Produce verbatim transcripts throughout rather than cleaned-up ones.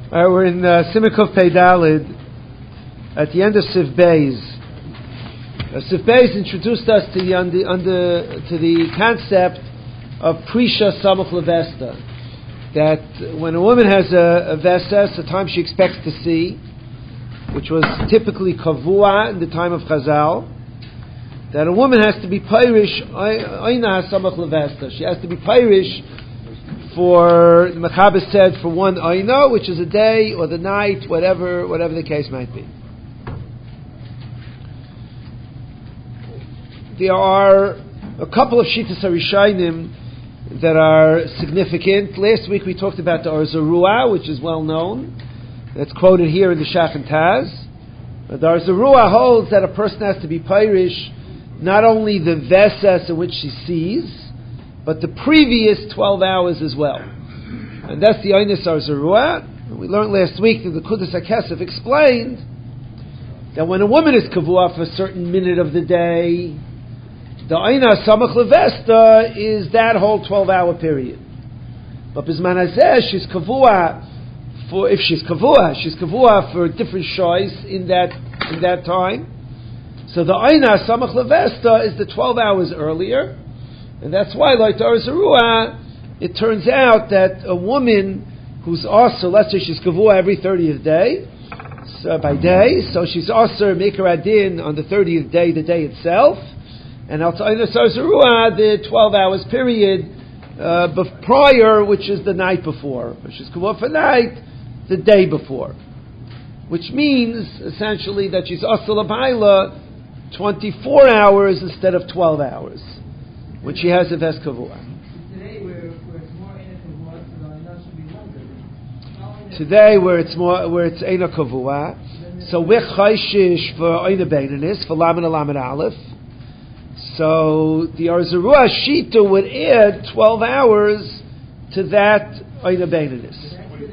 All right, we're in uh, Simikov Pei Daled at the end of Siv Beis. Uh, Siv Beis introduced us to the under, under to the concept of Prisha Samach Levesta. That when a woman has a, a Vesas, a time she expects to see, which was typically Kavua in the time of Chazal, that a woman has to be Pirish Aina Samach Levesta. She has to be Pirish for, the Mechaber said, for one Aina, which is a day or the night, whatever whatever the case might be. There are a couple of Shittas HaRishayim that are significant. Last week we talked about the Arzarua, which is well known. That's quoted here in the Shach and Taz. The Arzarua holds that a person has to be Pirish not only the Vesas in which she sees, but the previous twelve hours as well. And that's the Einis Arzarua. We learned last week that the Kudas HaKesef explained that when a woman is Kavua for a certain minute of the day, the Aina Samach Levesta is that whole twelve-hour period. But Bizman Hazeh, she's Kavua for, if she's Kavua, she's Kavua for different shoys in that in that time. So the Aina Samach Levesta is the twelve hours earlier. And that's why, like the Arzarua, it turns out that a woman who's also, let's say she's Kavua every thirtieth day, so by day, so she's also Maker Adin on the thirtieth day, the day itself, and Al Ta'ina Arzarua, the twelve hours period uh, bef- prior, which is the night before. She's Kavua for night, the day before. Which means, essentially, that she's also Labaila twenty-four hours instead of twelve hours. When she has a Ves Kavua. Today, where, where it's more Eina Kavua, so the Eina should be longer. Today, where it's more, where it's Eina Kavua, so we're Chayshish for Eina Beinanis, for Lamed Lamed Aleph. So the Arzarua Shita would add twelve hours to that Eina Beinanis.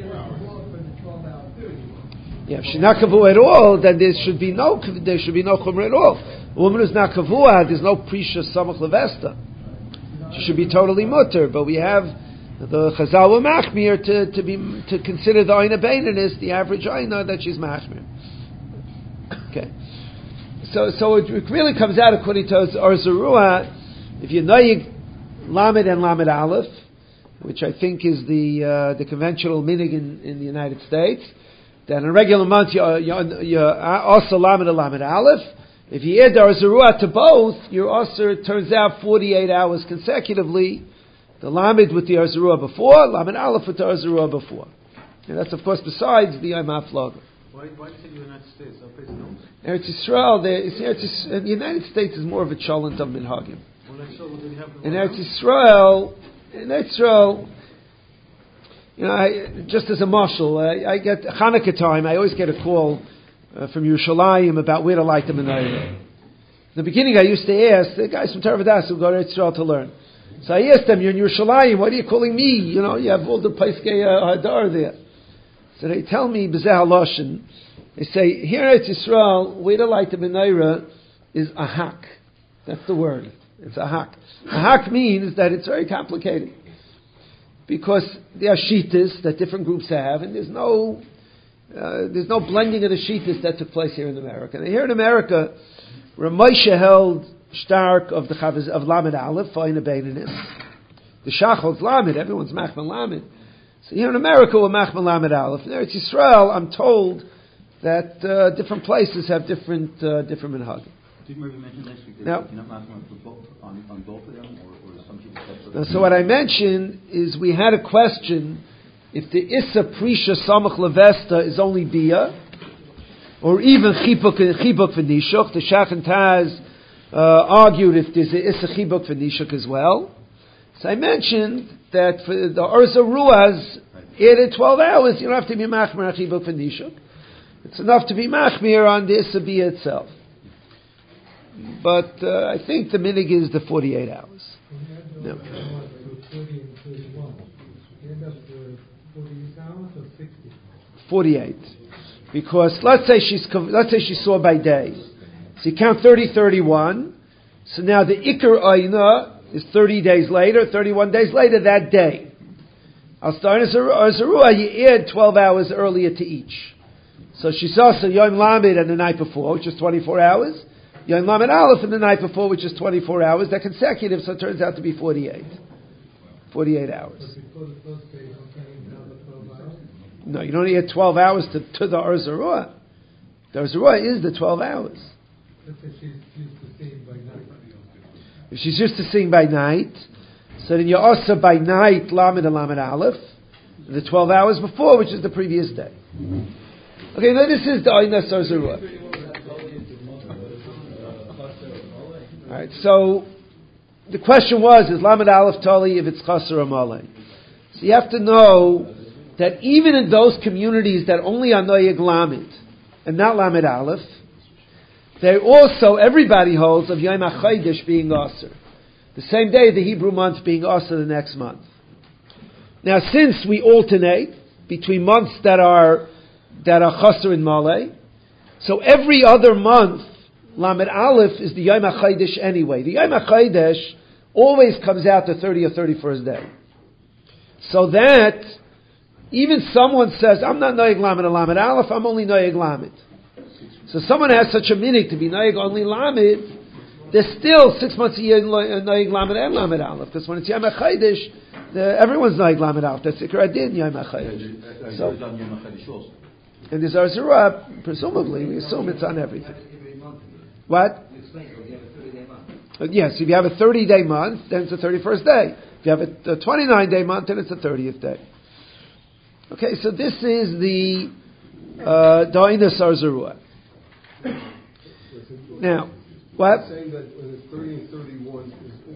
Yeah, if she's not Kavua at all, then there should be no there should be no Chumrah at all. A woman who's not Kavua, there's no Prisha Samach Levesta. She should be totally mutter, but we have the Chazal wa Machmir to, to be to consider the Aina Beinanis, the average Aina, that she's Machmir. Okay, so so it really comes out according to Arzarua, if you noyig Lamed and Lamed Aleph, which I think is the uh, the conventional minig in, in the United States, then in a regular month you you, you also Lamed and Lamed Aleph. If you add the Arzarua to both, your Asr, it turns out forty-eight hours consecutively. The Lamed with the Arzarua before, Lamed Aleph with the Arzarua before. And that's, of course, besides the Yom HaFlaga. Why, why is it the United States? Eretz Yisrael, the United States is more of a cholent of Minhagim. In Eretz Yisrael, in Eretz Yisrael, you know, I, just as a marshal, I, I get Hanukkah time, I always get a call Uh, from Yerushalayim about where to light the menorah. In the beginning, I used to ask the guys from Tarvadas who go to Israel to learn. So I asked them, "You're in Yerushalayim. What are you calling me? You know, you have all the Paiskei Hadar there." So they tell me B'zeh Haloshin. They say here at Israel, where to light the menorah is ahak. That's the word. It's ahak. Ahak means that it's very complicated because there are shittas that different groups have, and there's no. Uh, there's no blending of the shittas that took place here in America. And here in America, Ramosha held stark of the Chavaz, of Lamed Aleph, Fa'ina Beinanis. The Shach holds Lamed, everyone's Machman Lamed. So here in America, we're Machman Lamed Aleph. In Eretz Yisrael, I'm told that uh, different places have different uh, different minhagim. Did you mention next week that now, you're not Machman on, on both of them, or, or some people? So what I mentioned is we had a question. If the Issa Prisha Samach Levesta is only Bia, or even Chibuk Chibuk V'Nishuk, the Shach and Taz uh, argued if there's a Issa Chibuk V'Nishuk as well. So I mentioned that for the Arzaruas, added twelve hours, you don't have to be Machmir Chibuk V'Nishuk. It's enough to be Machmir on the Issa Bia itself. But uh, I think the minig is the forty-eight hours. No. forty-eight, because let's say she's let's say she saw by day, so you count thirty, thirty-one. So now the Iker Aina is thirty days later, thirty-one days later that day. Al Starnes Arzarua, you add twelve hours earlier to each. So she saw so Yom Lamed and the night before, which is twenty-four hours. Yom Lamed Aleph and the night before, which is twenty-four hours. They're consecutive, so it turns out to be forty-eight. forty-eight hours. No, you don't add twelve hours to, to the Arzarua. The Arzarua is the twelve hours. If she's used to seeing by night, so then you're also by night Lamed and Lamed Aleph, the twelve hours before, which is the previous day. Okay, now this is the Oynas Arzarua. Alright, so the question was, is Lamed Aleph Tali if it's Chaser or Malay? So you have to know that even in those communities that only are Noyeg Lamed and not Lamed Aleph, they also, everybody holds of Yom HaChodesh being Aser. The same day, the Hebrew month being Aser the next month. Now, since we alternate between months that are that are Chaser and Malay, so every other month, Lamed Aleph is the Yom HaChodesh anyway. The Yom HaChodesh always comes out the thirtieth or thirty-first day. So that, even someone says, I'm not Noyeg Lamed and Lamed Aleph, I'm only Noyeg Lamed. So someone has such a minig to be Noyeg only Lamed, there's still six months a year Noyeg Lamed and Lamed Aleph. Because when it's Yom HaChodesh, the, everyone's Noyeg Lamed Aleph. That's Ikar Adin Yom HaChodesh. So, and there's Arzarua, presumably, we assume it's on everything. What? Uh, yes, if you have a thirty-day month, then it's the thirty-first day. If you have a, a twenty-nine-day month, then it's the thirtieth day. Okay, so this is the Da'ina Arzarua. Now, what? Saying that when it's thirty and thirty-one,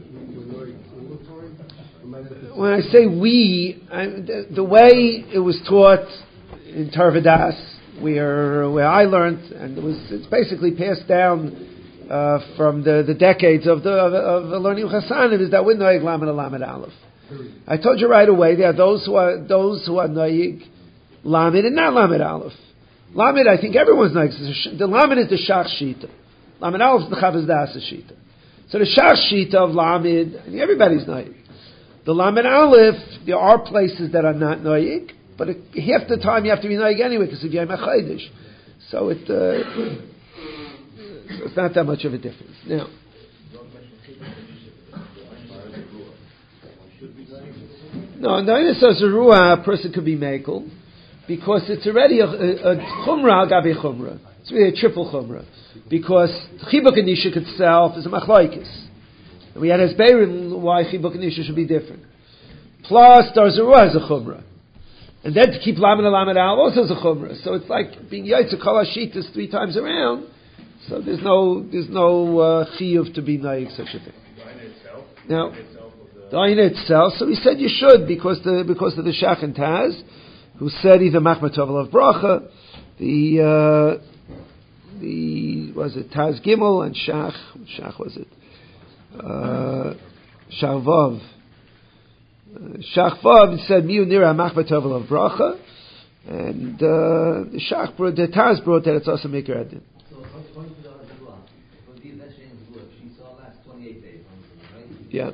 when I say we, I, the, the way it was taught in Tarvadas, where where I learned, and it was it's basically passed down uh, from the, the decades of the of, of learning Chassanim, is that we're Noyeg Lamed and Lamed Aleph. I told you right away there are those who are those who are Noyeg Lamed and not Lamed Aleph. Lamed, I think everyone's Noyeg. The Lamed is the Shach Shita. Lamed Aleph is the Chavaz Das Shita. So the Shach Shita of Lamed, I mean, everybody's Noyeg. The Lamed Aleph, there are places that are not Noyeg, but it, half the time you have to be Noyeg anyway because of Yom HaChodesh. So it, uh, it's not that much of a difference. Now, no, in the Oynas Arzarua, a person could be Mekel because it's already a, a, a Chumrah agabe Chumrah. It's really a triple Chumrah because Chibuk and Nishuk itself is a Machlaikis. And we had Hesberim why Chibuk and Nishuk should be different. Plus, the Arzarua is a Chumrah. And then to keep Lamed and Lamed Aleph also is a Chumrah. So it's like being Yaitz Kol HaShitas three times around. So there's no there's no uh, chiyuv to be naik such a thing. Now, the Ayin itself. So he said you should because the because of the Shach and Taz, who said either Machmat Tov of Bracha, the uh, the was it Taz Gimel and Shach Shach was it uh, Shach Vav uh, Shach Vav said Miu Nira Machmat Tov of Bracha, and uh, the Shach brought the Taz brought that it's also Mikra Adin. Yeah.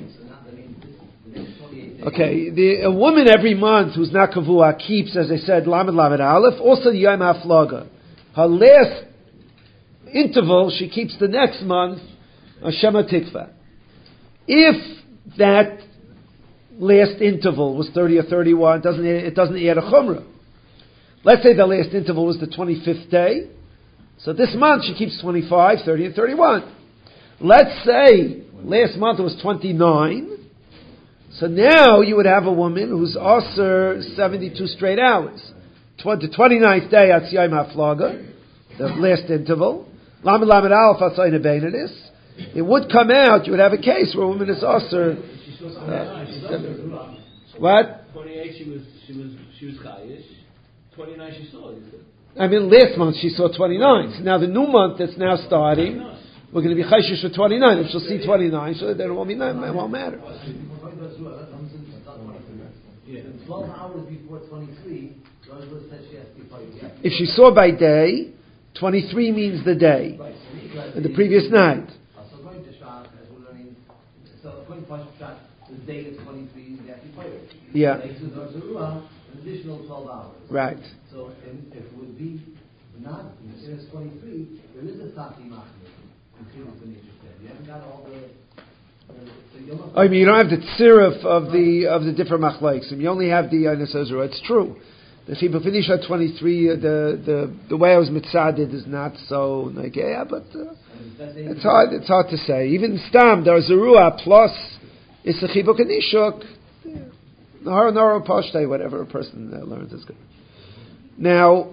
Okay, the, a woman every month who's not kavua keeps, as I said, Lamed Lamed Aleph, also the Yom HaFlaga. Her last interval, she keeps the next month, Shema Tikva. If that last interval was thirty or thirty-one, it doesn't, it doesn't add a chumrah. Let's say the last interval was the twenty-fifth day. So this month she keeps twenty-five, thirty, and thirty-one. Let's say last month it was twenty-nine. So now you would have a woman who's also seventy-two straight hours. The twenty-ninth day at Yom HaFlaga, the last interval. Lamed Lamed Aleph Atzayna Beinadis. It would come out, you would have a case where a woman is also... Uh, what? twenty-eight she was, she was, she was chayish. twenty-nine she saw it. I mean, last month she saw twenty-nine. So now the new month that's now starting, we're going to be chayshish for twenty-nine. If she'll see twenty-nine, so then it won't, be, it won't matter. twelve hours before twenty-three, if she saw by day, twenty-three means the day, and the previous night. So according to Shach, as we're learning, so according to Shach, the day is twenty-three, they have to pay it. Yeah. They do the Zerua, an additional twelve hours. Right. So, and if it would be not, if it's twenty-three, there is a Sati Machmir. You haven't got all the. the I mean, you don't have the tziruf of the of the different machlaiks. You only have the Einas Ezra. It's true. The people finish at twenty-three. Uh, the the the way I was mitzaded is not so like yeah, but uh, it's hard. It's hard to say. Even stam there's a ruah plus it's a chibuk and nishuk. Nahar nahar pashtai, whatever a person uh, learns is good. Now.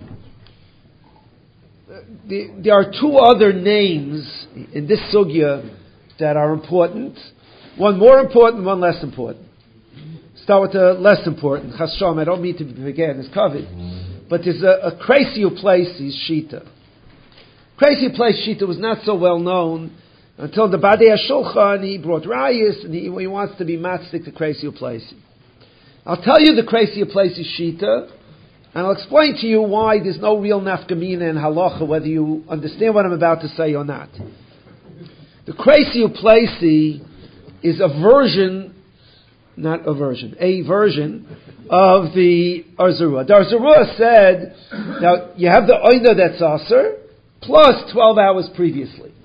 The, there are two other names in this sugya that are important. One more important, one less important. Start with the less important. Chas Shalom, I don't mean to begin as covered, but there's a, a crazy place is Shita. Crazy place Shita was not so well known until the Badei HaShulchan, he brought Rayas, and he, he wants to be matzik to crazy place. I'll tell you the crazy place is Shita, and I'll explain to you why there's no real nafkamina in halacha, whether you understand what I'm about to say or not. The Kreisi Uplesi is a version, not a version, a version of the Arzurua. The Arzurua said, now you have the Oida that's Aser, plus twelve hours previously.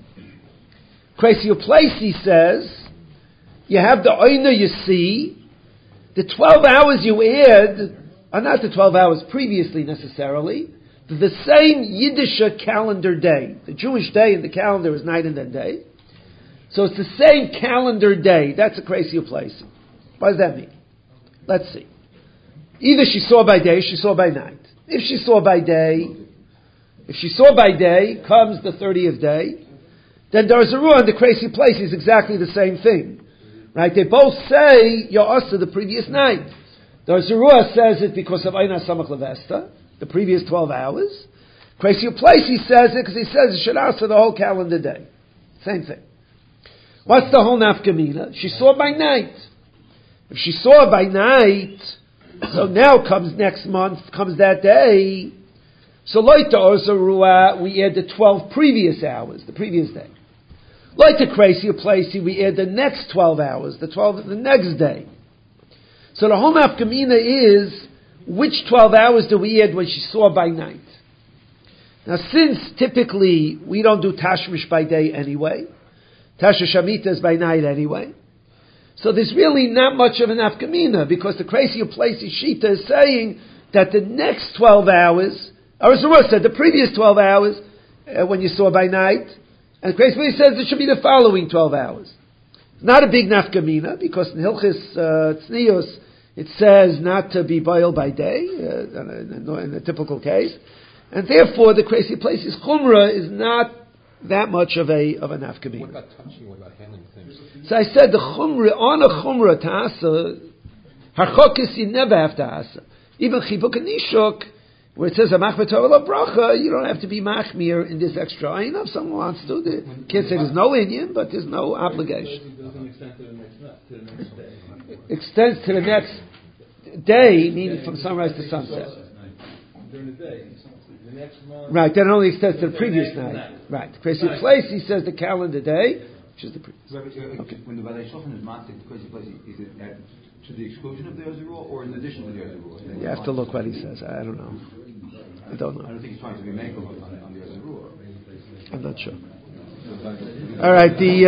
Kreisi Uplesi says, you have the Oida you see, the twelve hours you add are not the twelve hours previously necessarily. They're the same Yiddish calendar day. The Jewish day in the calendar is night and then day. So it's the same calendar day. That's a crazy place. What does that mean? Let's see. Either she saw by day, she saw by night. If she saw by day, if she saw by day, comes the thirtieth day, then there's a rule and the crazy place is exactly the same thing. Right? They both say, you're also the previous night. The Zerua says it because of Eina Samach Levesta, the previous twelve hours. Crazy place, he says it because he says it should answer the whole calendar day. Same thing. What's the whole nafkamina? She saw by night. If she saw by night, so now comes next month, comes that day. So like the Zerua, we add the twelve previous hours, the previous day. Like the crazy place, we add the next twelve hours, the twelve the next day. So the whole nafkamina is, which twelve hours do we add when she saw by night? Now since typically we don't do tashmish by day anyway, Tasha Shamita is by night anyway, so there's really not much of an nafkamina, because the crazy place Shita is saying that the next twelve hours, or as the said, the previous twelve hours, uh, when you saw by night, and the crazy place says it should be the following twelve hours. Not a big nafkamina, because in Hilchis uh, Tznius it says not to be boiled by day, uh, in, a, in a typical case, and therefore the crazy place is chumrah is not that much of a of a nafkamina. What about touching? What about handling things? So I said the chumrah on a chumrah ta'asa, harchokis you never have to asa. Even chibuk and nishuk, where it says a machmir Torah bracha, you don't have to be machmir in this extra. I know if someone wants to. They can't say there's no Indian, but there's no obligation. It doesn't extend to the next, to the next day. Extends to the next day, meaning from sunrise to sunset. During the day. The next month. Right, then it only extends to the the previous next night. night. Right. Crazy Right. place, he says the calendar day, which is the previous. Okay. When the Badei Shulchan is matzik, the crazy place, is it at, to the exclusion of the Ozer rule or in addition to the Ozer rule? You have to look what he says. I don't know. I don't know. I don't think he's trying to be makel on, on the Ozer rule. I'm not sure. All right, the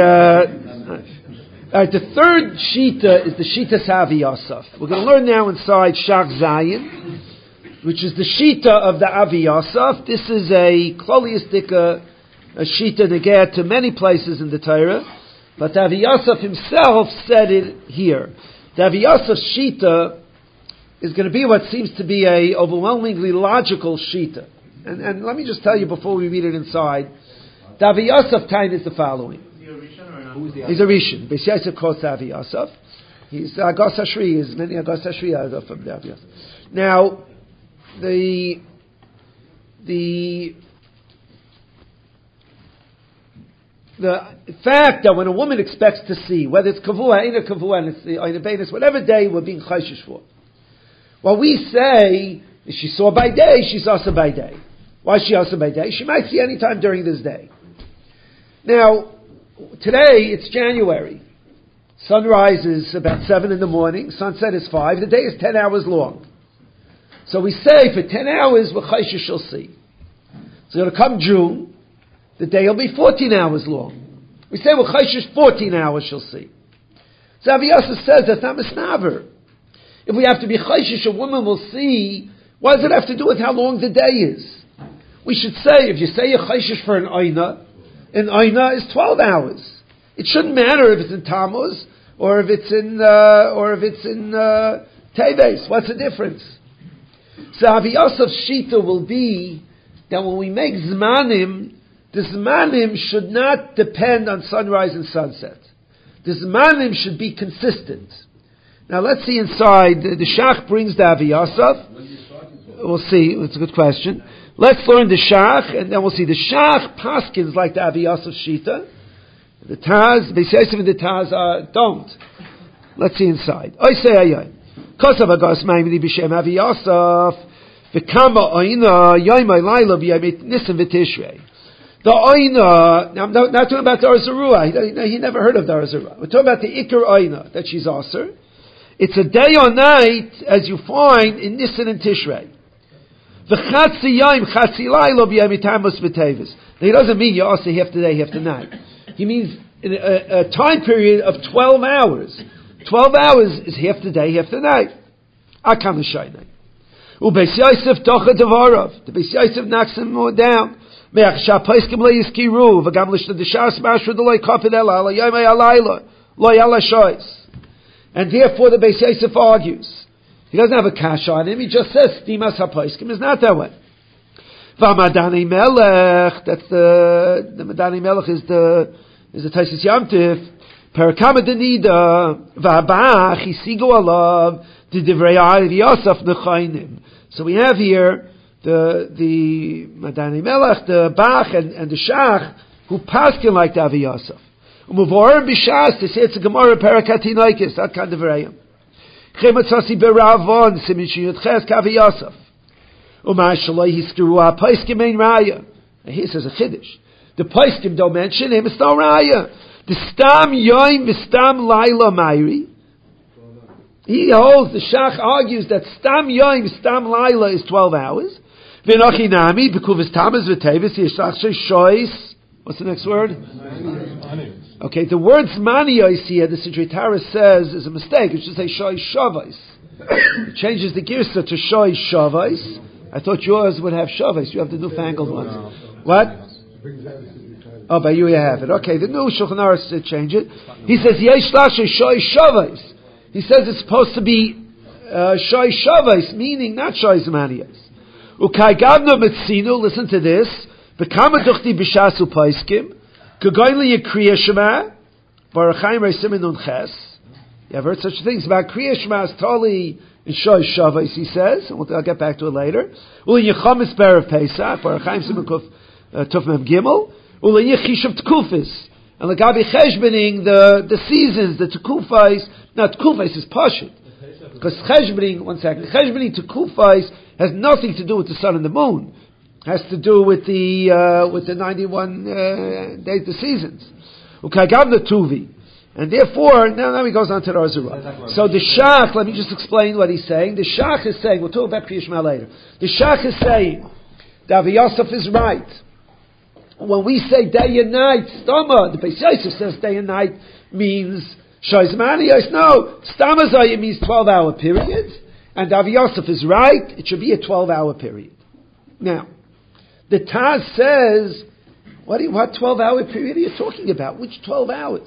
uh, all right, the third shita is the shita Savi Yosef. We're going to learn now inside Shach Zayin, which is the shita of the Avi Yosef. This is a kloliistic uh, a shita neged to many places in the Torah, but Avi Yosef himself said it here. The Avi Yosef shita is going to be what seems to be a overwhelmingly logical shita. And, and let me just tell you before we read it inside, the Avi Yosef time is the following. He's a Rishon. Beis Yosef quotes Avi Yosef. He's Agos Hashri. Is many Agos Hashri are from the Avi Yosef. Now, the the the fact that when a woman expects to see, whether it's kavua, ain't a kavua, and it's the Eina Beinis, whatever day we're being chayshish for, what we say is she saw by day, she's also by day. Why is she also by day? She might see any time during this day. Now, today it's January. Sunrise is about seven in the morning. Sunset is five. The day is ten hours long. So we say for ten hours, V'chayshish shall see. So it'll come June. The day will be fourteen hours long. We say V'chayshish fourteen hours shall see. So Avi Yosef says that's not misnaver. If we have to be chayshish, a woman will see. What does it have to do with how long the day is? We should say, if you say a chayshish for an aina, an aina is twelve hours. It shouldn't matter if it's in Tammuz or if it's in uh, or if it's in uh, Teves. What's the difference? So Avi Yosef's shita will be that when we make zmanim, the zmanim should not depend on sunrise and sunset. The zmanim should be consistent. Now let's see inside. The, the Shach brings the Avi Yosef. We'll see. It's a good question. Let's learn the Shach, and then we'll see. The Shach paskins like the Avi Yosef shita. The Taz, Beis Yosef and the Taz uh, don't. Let's see inside. I say ayoy. Kosav agos ma'imini b'shem Avi Yosef v'kama oina yoymay laila b'yamit nisan v'tishrei. The oina. Now I'm not, not talking about the Arzarua. He, he never heard of the Arzarua. We're talking about the Iker oina that she's aser. It's a day or night as you find in Nisan and Tishrei. V'chatzi yom chatzi lailo b'yamitamus v'tevis. He doesn't mean you also half the day, half the night. He means in a, a time period of twelve hours. Twelve hours is half the day, half the night. Akam l'shaynai. U'beis Yosef tocha devarav. The Beis Yosef knocks him more down. Me'ach sha'paiskim le'yiskiru v'gam l'shna d'shas mashra d'loi kofid el ala yomei alayla lo yala shoyz. And therefore the Beis Yosef argues. He doesn't have a kash on him, he just says, Stimas HaPaiskim is not that way. V'Madani Melech, that's the, the Madani Melech is the, is the Taisis Yamtiv. Perakama Denida, V'Abach, Isigo Alav, the Divrei Avi Yosef Nechainim. So we have here the, the Madani Melech, the Bach and, and the Shach, who paskin like the Avi Yosef. Umuvor b'shas to say it's a Gemara Parakatinaikis that kind of rayim. Chematzasi beravon simin shiyut ches kavi Yosef. Umashaloi hiskuru ha paiskim ein raya. And he says a chiddush. The paiskim don't mention him. It's no raya. The stam yoim v'stam laila mayri. He holds the Shach argues that stam yoim stam laila is twelve hours. V'nochi nami b'kuvis tamas v'tevis yishlach shois. What's the next word? Okay, the word zmaniyos here, the Sidrei Torah says, is a mistake. It should say shoy shavais. It changes the girsa to shoy shavais. I thought yours would have shavais. You have the newfangled ones. What? Oh, by you you have it. Okay, the new Shulchan Aruch change it. He says yesh lashe shoy shavais. He says it's supposed to be uh, shoy shavais, meaning not shoy zmaniyos. Ukai gavno metzinu. Listen to this. V'kama duchti b'shasu paiskim, k'goyli yekriya shema, v'arachayim reisim nun ches. You have heard such things about kriya shema is totally in shoy shavais, he says, and we'll, I'll get back to it later. Uli yechamis b'erev Pesach, v'arachayim simen kuf tuf mem gimel, uli yechish of tkufis, and l'gabi cheshbening the the seasons, the tekufais. Now tekufais is pashut, because cheshbening, one second, cheshbening tekufais has nothing to do with the sun and the moon. Has to do with the uh, with the ninety-one uh, days, the seasons. Ukagavna tuvi, and therefore now, now he goes on to the Arzura. So the Shach, let me just explain what he's saying. The Shach is saying, we'll talk about Kriya Shema later. The Shach is saying that Avi Yosef is right. When we say day and night, stama, the Beis Yosef says day and night means shoizmaniyos. No, stama zayim means twelve-hour period, and Avi Yosef is right. It should be a twelve-hour period. Now. The Taz says, what, you, what twelve-hour period are you talking about? Which twelve hours?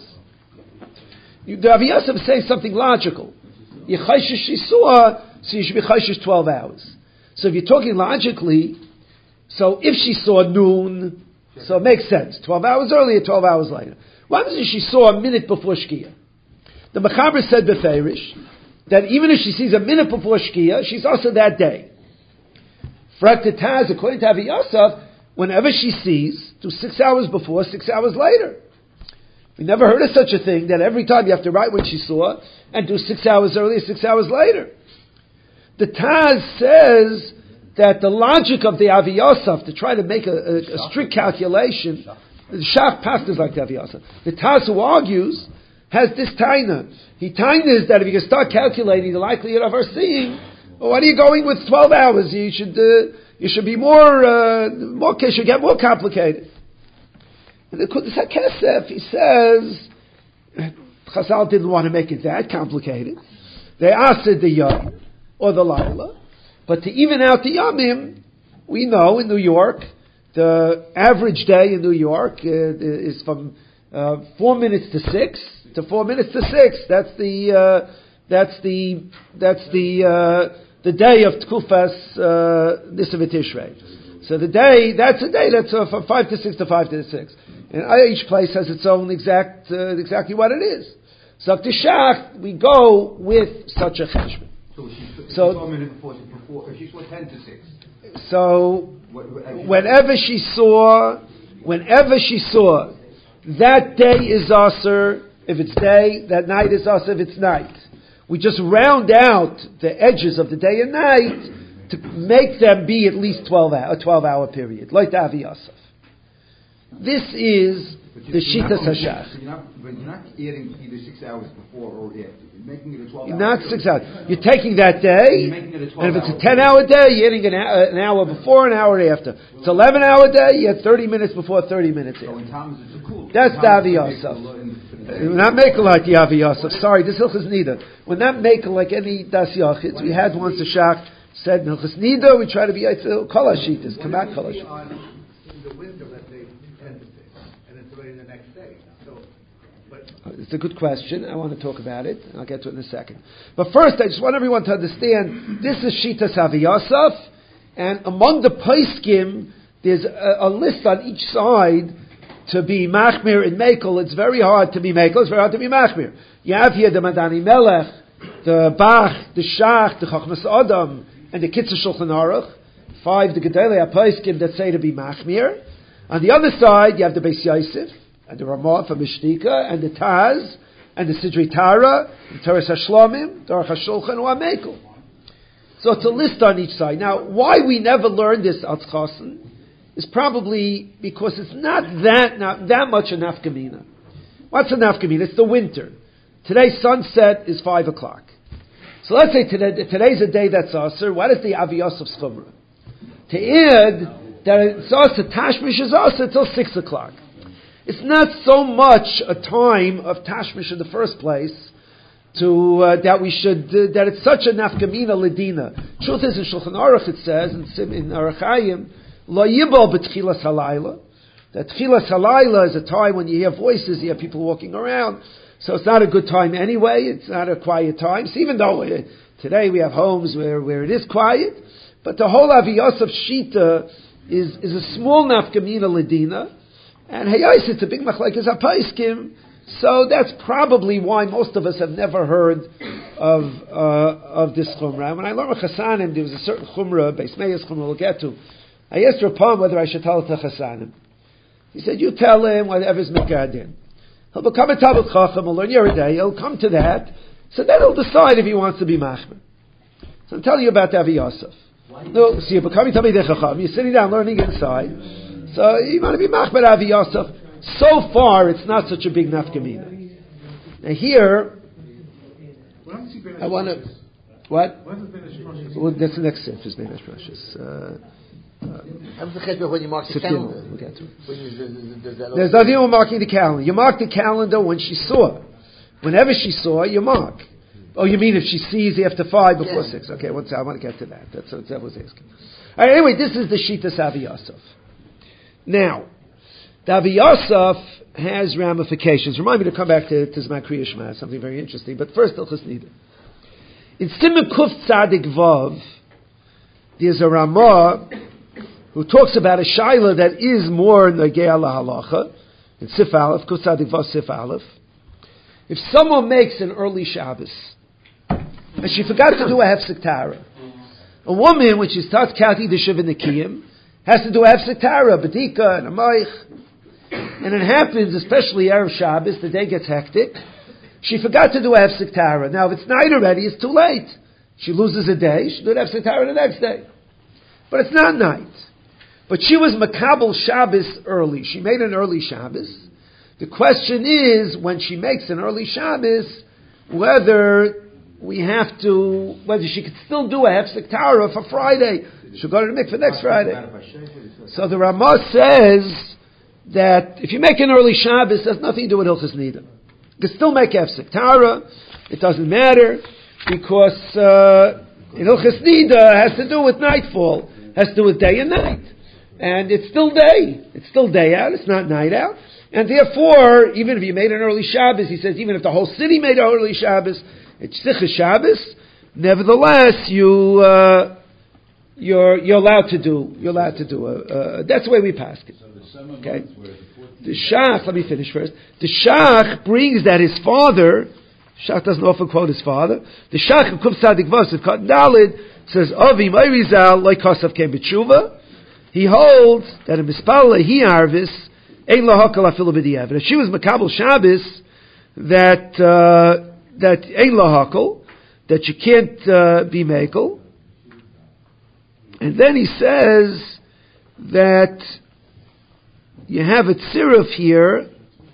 You, the Avi Yosef is saying something logical. You chayshish shisua, so you should be chayshish twelve hours. So if you're talking logically, so if she saw noon, so it makes sense. twelve hours earlier, twelve hours later. What happens if she saw a minute before Shkia? The Mechaber said beferish that even if she sees a minute before Shkia, she's also that day. Frak the Taz, according to Avi Yosef, whenever she sees, do six hours before, six hours later. We never heard of such a thing, that every time you have to write when she saw, and do six hours earlier, six hours later. The Taz says that the logic of the Avi Yosef, to try to make a, a, a strict calculation, the Shach Pastor is like the Avi Yosef. The Taz who argues, has this taina. He taina is that if you can start calculating the likelihood of her seeing, well, what are you going with twelve hours? You should uh, you should be more uh, more you should get more complicated. And the Kudas HaKesef, he says, Chazal didn't want to make it that complicated. They asked the yom or the laila, but to even out the yomim, we know in New York the average day in New York uh, is from uh, four minutes to six to four minutes to six. That's the uh, that's the that's the uh, the day of Tkufas uh, Nisav Tishrei. So the day that's a day that's uh, from five to six to five to six, and each place has its own exact uh, exactly what it is. So to Shach, we go with such a cheshbon. So she's so, four minutes before, before she saw ten to six. So whenever she saw, whenever she saw, that day is aser if it's day, that night is aser if it's night. We just round out the edges of the day and night to make them be at least twelve hour, a twelve hour period, like the Avi Yosef. This is the Shitas Hashach. You're not, but you're not eating either six hours before or after. You're making it a twelve hour Not period. six hours. You're taking that day, Making it a and if it's a hour ten hour day, you're eating an hour, an hour before, an hour after. It's eleven hour day, you had thirty minutes before, thirty minutes So after. in Thomas it's a cool. That's the Avi Thomas Yosef. it's We're not making like the Avi Yosef. Sorry, this Hilchas Nida. We're not making like any Das Yachid. We had once a Shach said in Hilchas Nida, we try to be Kol HaShitas, come out Kol HaShitas. In the winter, let's say ten to six, and it's already the next day. So, but It's a good question. I want to talk about it. I'll get to it in a second. But first, I just want everyone to understand this is Shitas Avi Yosef, and among the Paiskim, there's a, a list on each side to be Machmir and Mekel. It's very hard to be Mekel. It's very hard to be Machmir. You have here the Madani Melech, the Bach, the Shach, the Chachmas Adam, and the Kitzur Shulchan Aruch. Five, the Gedolei HaPaiskim that say to be Machmir. On the other side, you have the Beis Yosef, and the Ramah from Mishtika, and the Taz, and the Sidrei Tara, the Teres HaShlomim, the Aruch HaShulchan, or HaMekel. So it's a list on each side. Now, why we never learned this Atz Chosin is probably because it's not that not that much a nafkamina. What's a nafkamina? It's the winter. Today's sunset is five o'clock. So let's say today, today's a day that's aser. What is the Avi Yosef's chumrah? To add that it's aser, tashmish is aser until six o'clock. It's not so much a time of tashmish in the first place to uh, that we should uh, that it's such a nafkamina ledina. Truth is in Shulchan Aruch it says in, in Aruch Hayim lo yibol b'tchilas halayla. That tchilas halayla is a time when you hear voices, you hear people walking around. So it's not a good time anyway. It's not a quiet time. So even though uh, today we have homes where, where it is quiet, but the whole Avi Yosef Shita is is a small nafkamina ledina, and Hayais it's a big machlekes hapaiskim. So that's probably why most of us have never heard of uh, of this chumrah. When I learned with Chasanim, there was a certain chumrah, Beis Meir's chumrah we'll get to. I asked Rapam whether I should tell it to Chasanim. He said, you tell him whatever's Mekadin. He'll become a Talmid Chacham, he'll learn your day, he'll come to that, so then he'll decide if he wants to be Machmer. So I'm telling you about Avi Yosef. No, see, you're becoming Talmid Chacham, you're sitting down learning inside, so you want to be Machmer Avi Yosef. So far, it's not such a big nafkamina. Now here, I want to, what? Well, that's the next sentence, is Benesh Precious. When you mark the calendar. We'll get to it. There's nothing wrong marking the calendar. You mark the calendar when she saw. Whenever she saw, you mark. Oh, you mean if she sees after five before yeah. six? Okay, one second, I want to get to that. That's what that was asking. All right, anyway, this is the Shitas Avi Yosef. Now, the Avi Yosef has ramifications. Remind me to come back to, to Zman Kriya Shema, something very interesting. But first, Hilchos Nida. In Siman Kuf Tzadik Vav, there's a Ramah who talks about a Shaila that is more Nagei ala Halacha. In Sif Aleph, Kuf Tzadik Vav Sif Aleph. If someone makes an early Shabbos, and she forgot to do a Hefsek Tara, a woman, when she starts counting the Shiva Nikiyim, has to do a Hefsek Tara, Badika, and a Maich. And it happens, especially Erev Shabbos, the day gets hectic. She forgot to do a Hefsek Tara. Now, if it's night already, it's too late. She loses a day, she do an Hefsek Tara the next day. But it's not night. But she was Makabel Shabbos early. She made an early Shabbos. The question is, when she makes an early Shabbos, whether we have to, whether she could still do a Hefsek Tara for Friday. She'll go to the mikveh next Friday. So the Ramah says that if you make an early Shabbos, it has nothing to do with Hilchos Nida. You can still make Hefsek Tara. It doesn't matter because uh, in Hilchos Nida has to do with nightfall, has to do with day and night. And it's still day. It's still day out. It's not night out. And therefore, even if you made an early Shabbos, he says, even if the whole city made an early Shabbos, it's Sichas Shabbos. Nevertheless, you uh, you're you're allowed to do you're allowed to do a. Uh, that's the way we pass it. Okay. The Shach. Let me finish first. The Shach brings that his father. Shach doesn't often quote his father. The Shach of Kuf Tzadik Vos of Cotton Dalid says, "Avi Meirizal like Kosav came b'tshuva." He holds that in Mispal he Arvis ein lahakal afilu b'diavad. If she was Makabel Shabbos, that. Uh, that ein lahakol, that you can't uh, be mekel. And then he says that you have a tziruf here,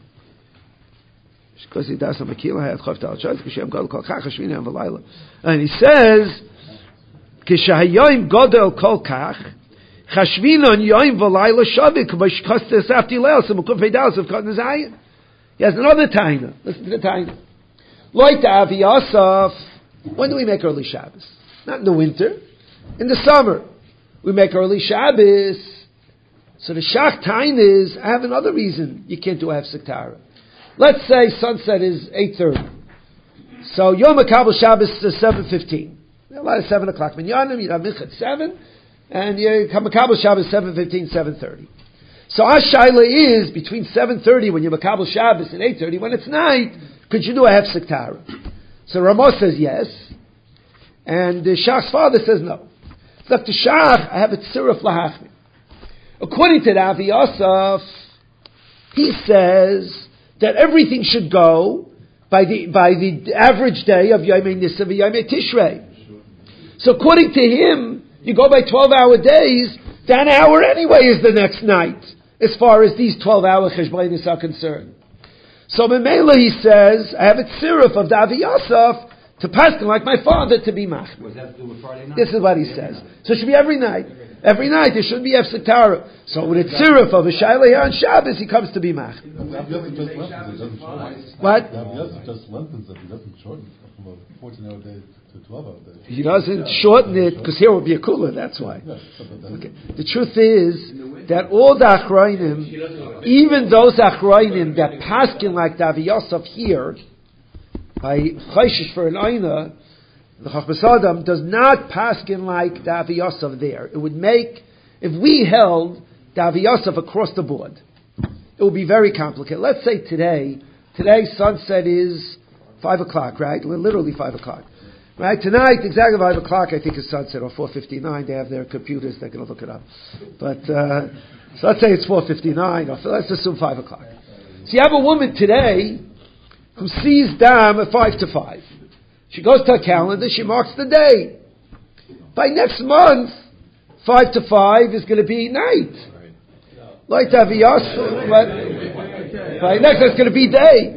and he says, Kishahayoim godel kol kach, chashvinon yoim v'layla shavik, k'bashkostes afti leil, s'mukuf heidalas of cotton zayin. He has another taina. Listen to the taina. Like the Avi Yosef, when do we make early Shabbos? Not in the winter. In the summer. We make early Shabbos. So the Shach Tain is, I have another reason you can't do a Hefsek Tara. Let's say sunset is eight thirty. So Yom HaKabel Shabbos is seven fifteen. A lot of seven o'clock. Minyanim, you have Mincha at seven, and you come HaKabel Shabbos seven fifteen, seven thirty. So our Shaila is, between seven thirty when Yom HaKabel Shabbos and eight thirty when it's night, could you do a Hefsek Tara? So Ramah says yes, and the Shach's father says no. Look, the Shach, I have a tziruf lahachmi. According to the Avi Yosef, he says that everything should go by the by the average day of Yomei Nisan and Yomei Tishrei. So according to him, you go by twelve-hour days, that hour anyway is the next night, as far as these twelve-hour cheshbonis are concerned. So Memela, he says, I have a tziruf of the Avi Yosef to paskin like my father to be mach. Was that to do with Friday night? This is what he says. So it should be every night. Every night there should be Hefsek Tara. So with a tziruf of a shayla here on Shabbos, he comes to be mach. What? It just lengthens it. He doesn't shorten it from a fourteen-hour day to a twelve-hour day. He doesn't shorten it because here will be a cooler. That's why. Okay. The truth is that all the Achrayim, even those Achrayim that paskin like the Avi Yosef here, by Chayshish for an Aina, the Chachmas Adam does not paskin like the Avi Yosef there. It would make, if we held the Avi Yosef across the board, it would be very complicated. Let's say today, today sunset is five o'clock, right? Literally five o'clock. Right? Tonight, exactly five o'clock, I think is sunset, or four fifty-nine. They have their computers, they're going to look it up. But, uh, so let's say it's four fifty-nine, or let's assume five o'clock. So you have a woman today who sees Dam at five to five. She goes to her calendar, she marks the day. By next month, five to five is going to be night. Like Avi Yosef, by next it's going to be day.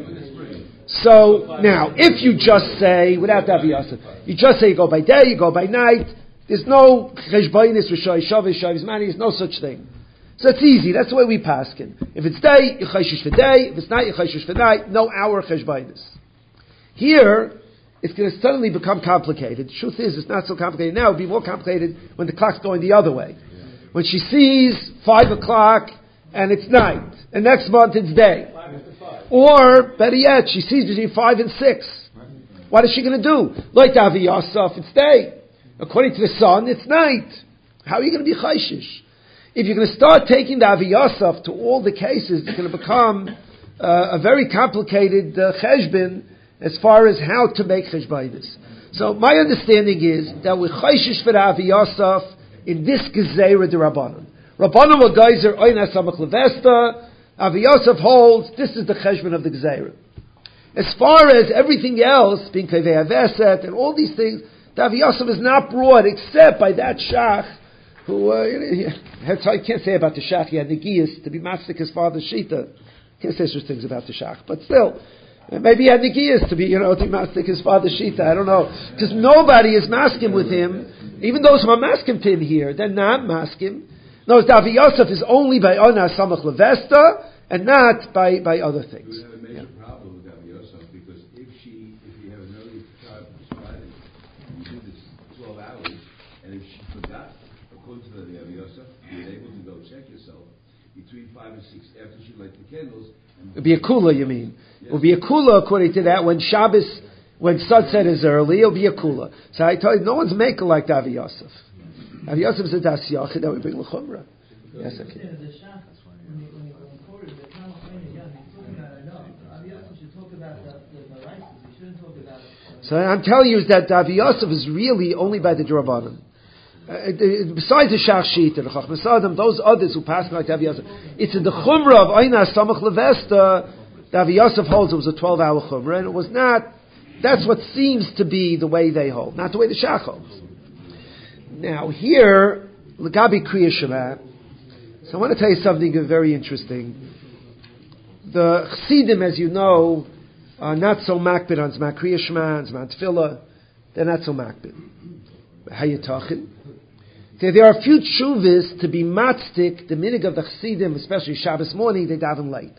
So, now, if you just say, without Avi Yosef, you just say you go by day, you go by night, there's no cheshbonis, rishoi shavis, shavis mani, there's no such thing. So it's easy, that's the way we paskin. If it's day, you chayshish for day, if it's night, you chayshish for night, no hour cheshbonis. Here, it's going to suddenly become complicated. The truth is, it's not so complicated now, it'll be more complicated when the clock's going the other way. When she sees five o'clock, and it's night, and next month it's day. Or, better yet, she sees between five and six. What is she going to do? Like Avi Yosef, it's day. According to the sun, it's night. How are you going to be chayshish? If you're going to start taking the Avi Yosef to all the cases, it's going to become uh, a very complicated uh, cheshbon as far as how to make cheshbonis. So my understanding is that we're chayshish for the Avi Yosef in this gezeira de Rabbanon. Rabbanon were geyser oina samach levesta. Avi Yosef holds this is the cheshbon of the gezeira. As far as everything else, being kavei aveset and all these things, the Avi Yosef is not brought except by that shach who, uh, you know, I can't say about the shach, he had negiyas to be mastic his father's shita. can't say such things about the Shach, but still, maybe he had Nigiyas to be, you know, to mastic his father Shita, I don't know. Because nobody is masking with him, even those who are masking to him here, they're not masking. No, Davi Yosef is only by Ona Samach Levesta, and not by, by other things. We have a major yeah. problem with Davi Yosef, because if she, if you have an early child this Friday, and you do this twelve hours, and if she forgot, according to the Davi Yosef, you're able to go check yourself between five and six after she lights the candles. It would be a kula, you mean? Yes. It would be a kula according to that. When Shabbos, when sunset is early, it'll be a kula. So I told you, no one's making like Davi Yosef. Davi Yosef is a das yachid that we bring l'chumra. Yes, okay. So I'm telling you is that Davi Yosef is really only by the Drabanan. Uh, besides the Shach Shita, the Chachmas Adam, those others who pass like Davi Yosef, it's in the Chumrah of Eina Samach Levesta. Davi Yosef holds it was a twelve-hour Chumrah, and it was not. That's what seems to be the way they hold, not the way the Shach holds. Now here, Lagabi Kriya Shema. So I want to tell you something very interesting. The Chassidim, as you know, are not so makbid on Zman Kriya Shema and Zman Tefillah. They're not so makbid. Hayatachin. Okay, there are a few tshuvas to be matzdik, the minig of the Chassidim, especially Shabbos morning, they daven late.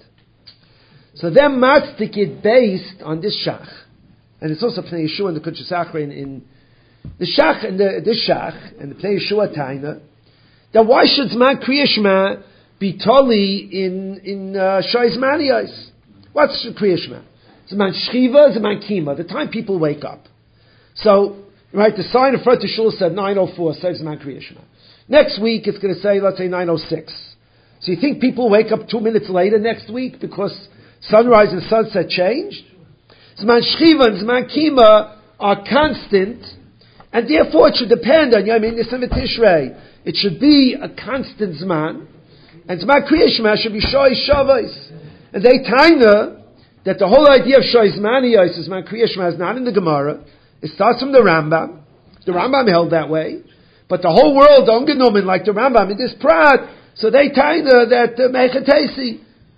So they're matzdik it based on this shach. And it's also Pnei Yeshua and the Kudsha Sachra in, in the shach and the this shach and the Pnei Yeshua Taina. Then why should Zman Kriya Shema be totally in in uh, Shais Maniyos? What's Kriya Shema? Zman Shchiva, Zman Kima, the time people wake up. So, right, the sign in front of Shul said nine oh four, says Zman Kriya Shema. Next week it's going to say, let's say nine oh six. So you think people wake up two minutes later next week because sunrise and sunset changed? Zman Shchiva and Zman Kima are constant, and therefore it should depend on Yom Nisan V'Tishrei. It should be a constant Zman, and Zman Kriya Shema should be Shoy Shavos. And they taina that the whole idea of Shoy Zmaniyos is Zman Kriya Shema is not in the Gemara. It starts from the Rambam. The Rambam held that way, but the whole world don't get nomen like the Rambam in this prat. So they taina that uh, Mechatesi.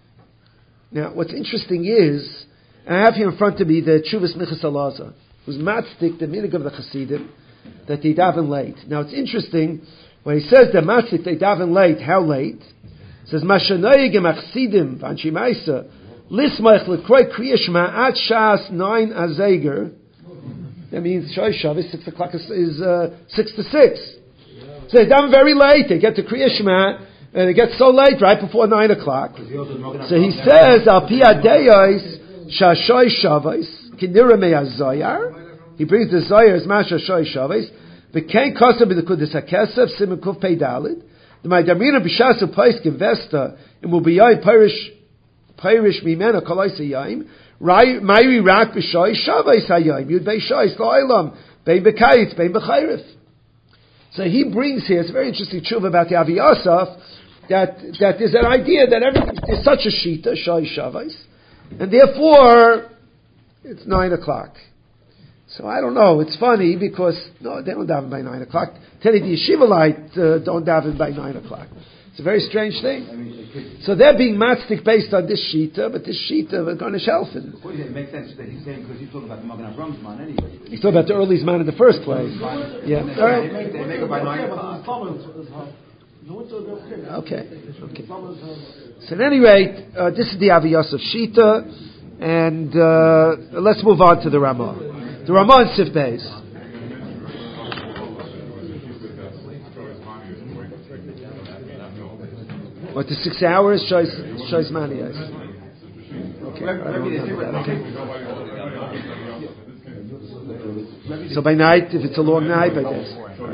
Now, what's interesting is, and I have here in front of me the Chuvas Michas Alaza, who's matzdik the minig of the Chassidim that they daven late. Now, it's interesting when he says that matzdik they daven late. How late? It says Mashanoyigim Achsidim Vanchi Maisa Lismach Lekroi Kriya Shema At Shas Nine Azeger. That means Shoy Shabbos six o'clock is, is uh, six to six. So they daven very late. They get to Kriya Shema. And it gets so late, right before nine o'clock. So he says, Al Pi Adeyos Shashoy Shavos Kinira Me'azayar. He brings the Zayar as Masha Shoy Shavos. V'kein Kosav B'Nekudis HaKesef Simen Kuf Pei Dalid. The Ma'idamina B'Shas U'Pais Gevesta Imu B'Yai Pirish Pirish Mimena Kolais HaYayim Ma'iri Rak B'Shoy Shavos HaYayim Yud Bei Shoyis Lo'Olam Bein B'Kayitz Bein B'Chayrif. So he brings here, it's a very interesting tshuva about the Avi Yosef, that, that there's an idea that everything is such a shita, Shoy Shavos, and therefore, it's nine o'clock. So I don't know, it's funny because, no, they don't daven by nine o'clock. Tell you the Yeshivalite uh, don't daven by nine o'clock. It's a very strange thing. So they're being matzdik based on this shita, but this shita, we're going to shelf it. It makes sense that he's saying, because he's talking about the Magen Avram's man anyway. He's talking about the early man in the first place. Yeah. All right. They make, they make it by nine o'clock. Okay. Okay. So at any rate, uh, this is the Avi Yosef shita, and uh, let's move on to the Ramah. The Ramah in Sif Beis. What, the six hours shows shows money? Yes. Okay. okay. So by night, if it's a long night, I guess.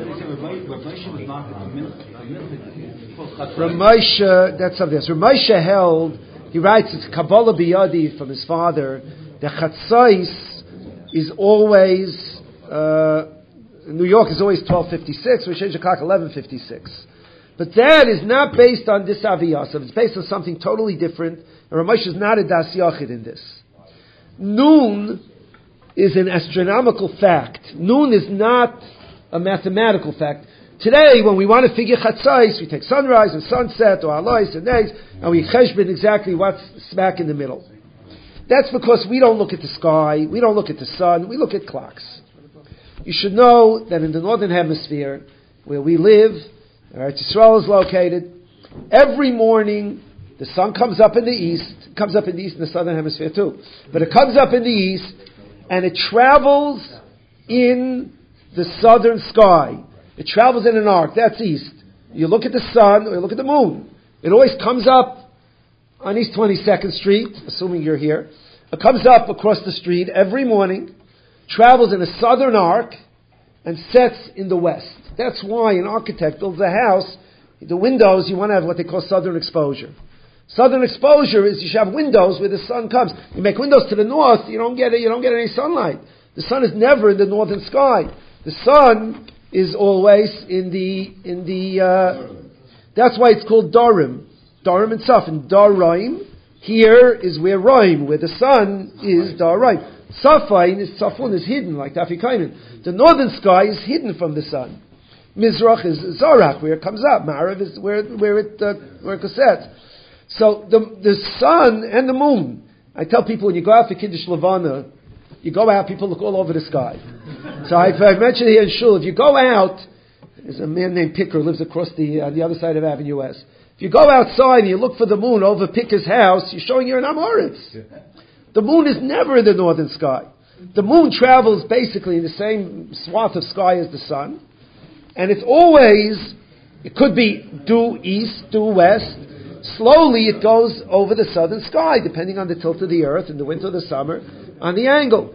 Ramosha, that's something else. Ramosha held. He writes it's Kabbalah Biyadi from his father. The Chatzais is always uh, New York is always twelve fifty six. We change the clock eleven fifty six. But that is not based on this Avi Yosef. It's based on something totally different. And Ramesh is not a Das Yachid in this. Noon is an astronomical fact. Noon is not a mathematical fact. Today, when we want to figure chatzais, we take sunrise and sunset, or alois and days, and we cheshbon exactly what's smack in the middle. That's because we don't look at the sky, we don't look at the sun, we look at clocks. You should know that in the northern hemisphere, where we live, where Eretz Yisrael is located, every morning the sun comes up in the east, it comes up in the east in the southern hemisphere too, but it comes up in the east, and it travels in the southern sky. It travels in an arc, that's east. You look at the sun, or you look at the moon. It always comes up on East twenty-second Street, assuming you're here. It comes up across the street every morning, travels in a southern arc, and sets in the west. That's why an architect builds a house, the windows, you want to have what they call southern exposure. Southern exposure is you should have windows where the sun comes. You make windows to the north, you don't get it, you don't get any sunlight. The sun is never in the northern sky. The sun is always in the, in the, uh, that's why it's called Darim. Darim and Safin. Daraim, here is where Raim, where the sun is Daraim. Safain is, Safun is hidden, like Tafikainen. The northern sky is hidden from the sun. Mizrach is Zorak, where it comes up. Marav is where, where it, uh, where it sets. So the, the sun and the moon, I tell people when you go out for Kiddush Levana, you go out, people look all over the sky. So I've, I've mentioned here in Shul, if you go out, there's a man named Picker who lives across the, on the other side of Avenue West. If you go outside and you look for the moon over Picker's house, you're showing you're in Amoritz. The moon is never in the northern sky. The moon travels basically in the same swath of sky as the sun. And it's always, it could be due east, due west. Slowly it goes over the southern sky, depending on the tilt of the earth in the winter or the summer, on the angle.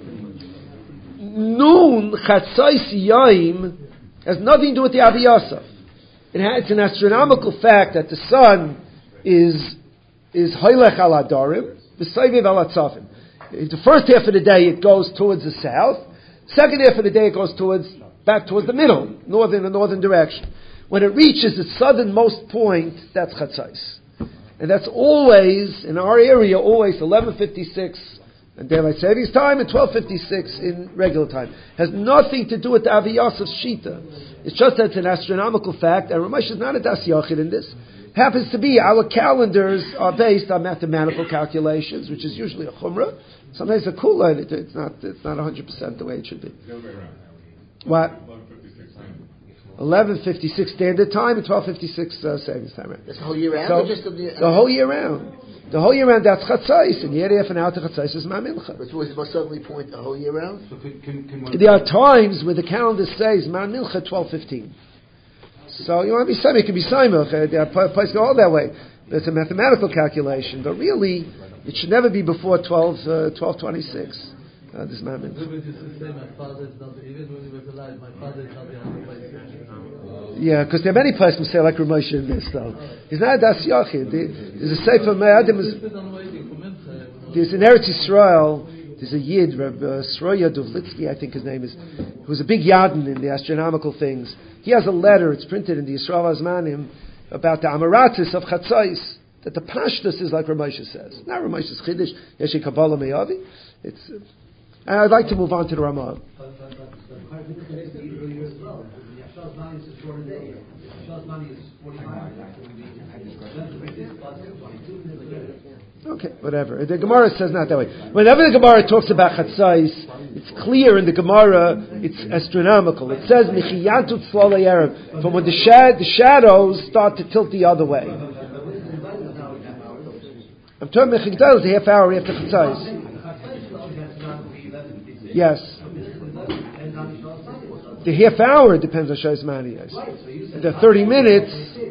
Noon, chatzais yaim, has nothing to do with the Avi Yosef. It has, it's an astronomical fact that the sun is is hoylech al adarim, v'sayviv al atzafim. The first half of the day it goes towards the south. Second half of the day it goes towards back towards the middle, northern the northern direction. When it reaches its southernmost point, that's chatzais. And that's always, in our area, always eleven fifty-six in daylight savings time and twelve fifty-six in regular time. Has nothing to do with the Avi Yosef's Shita. It's just that it's an astronomical fact, and Ramesh is not a Das Yachid in this. Happens to be, our calendars are based on mathematical calculations, which is usually a chumrah. Sometimes a kula, it, it's not it's not one hundred percent the way it should be. What? eleven fifty-six standard time and twelve fifty-six uh, savings time. Right? That's the whole year round? So, or just the, uh, the whole year round. The whole year round, that's chatzais, and yet half an hour to chatzais is ma'mincha. But was it suddenly point the whole year round? So can, can, can one There are times where the calendar says ma'mincha twelve fifteen. So you want to be simon, it can be simon. There are places go all that way. But it's a mathematical calculation, but really, it should never be before twelve twenty-six. Uh, this moment. Yeah, because there are many places who say like Ramosha in this though. He's not a Das Yachid. There's a Sefer Me'adim. There's in Eretz Yisrael. There's a Yid, Rabbi Sroya Duvlitsky, I think his name is, who's a big Yadin in the astronomical things. He has a letter. It's printed in the Yisrael Azmanim about the Amaratis of Chatzais. That the Pashtus is like Ramosha says. Not Ramosha's Chiddush. Yeshi Kabbalah Me'avi. It's. Uh, And I'd like to move on to the Ramah. Okay, whatever. The Gemara says not that way. Whenever the Gemara talks about Chatzais, it's clear in the Gemara, it's astronomical. It says, Michiyantut Tzlolei Erev, from when the, shad- the shadows start to tilt the other way. I'm talking about Mechigdal, it's a half hour after Chatzais. Yes. The half hour depends on Shais Mani, yes. The thirty minutes.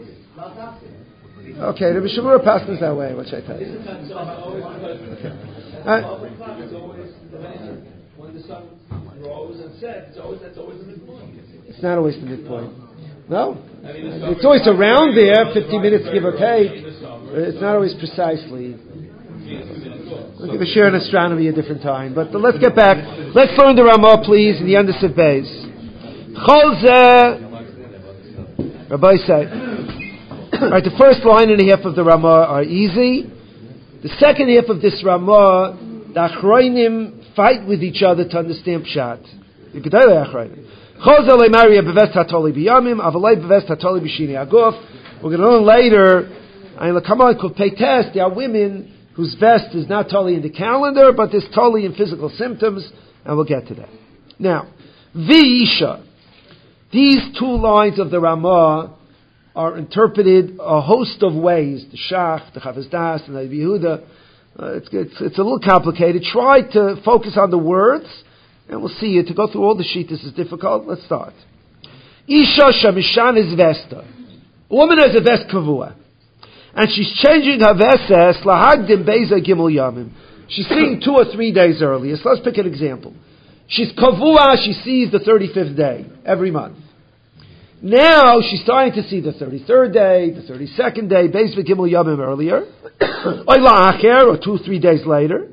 Okay, the Mishavura passes that way, what should I tell you? Okay. Uh, when the sun rose and set, it's always, that's always the midpoint. it's not always the midpoint. No? It's always around there, fifteen minutes give or take. It's not always precisely. We'll give a share in astronomy a different time. But uh, let's get back. Let's learn the Ramah, please, in the end of Siv Beis. Cholzeh, Rabbi say. Right, the first line and a half of the Ramah are easy. The second half of this Ramah, the Achroinim fight with each other to understand Pshat. Chozel leMaria beves hatoli biyamim, avalei beves hatoli b'shini aguf. We're going to learn later. I will come on pay test. There are women whose vest is not totally in the calendar, but there's totally in physical symptoms, and we'll get to that. Now, V'isha. These two lines of the Ramah are interpreted a host of ways. The Shach, the Chavaz Das, and the Yehuda. Uh, it's, it's, it's a little complicated. Try to focus on the words, and we'll see it. To go through all the shittas is difficult. Let's start. Isha shamishan is vesta. A woman has a vest kavua, and she's changing her veses lahagdim beza gimel yamim. She's seeing two or three days earlier. So let's pick an example. She's kavua. She sees the thirty-fifth day every month. Now she's starting to see the thirty-third day, the thirty-second day, beza gimel yamim earlier, or la'acher, or two or three days later.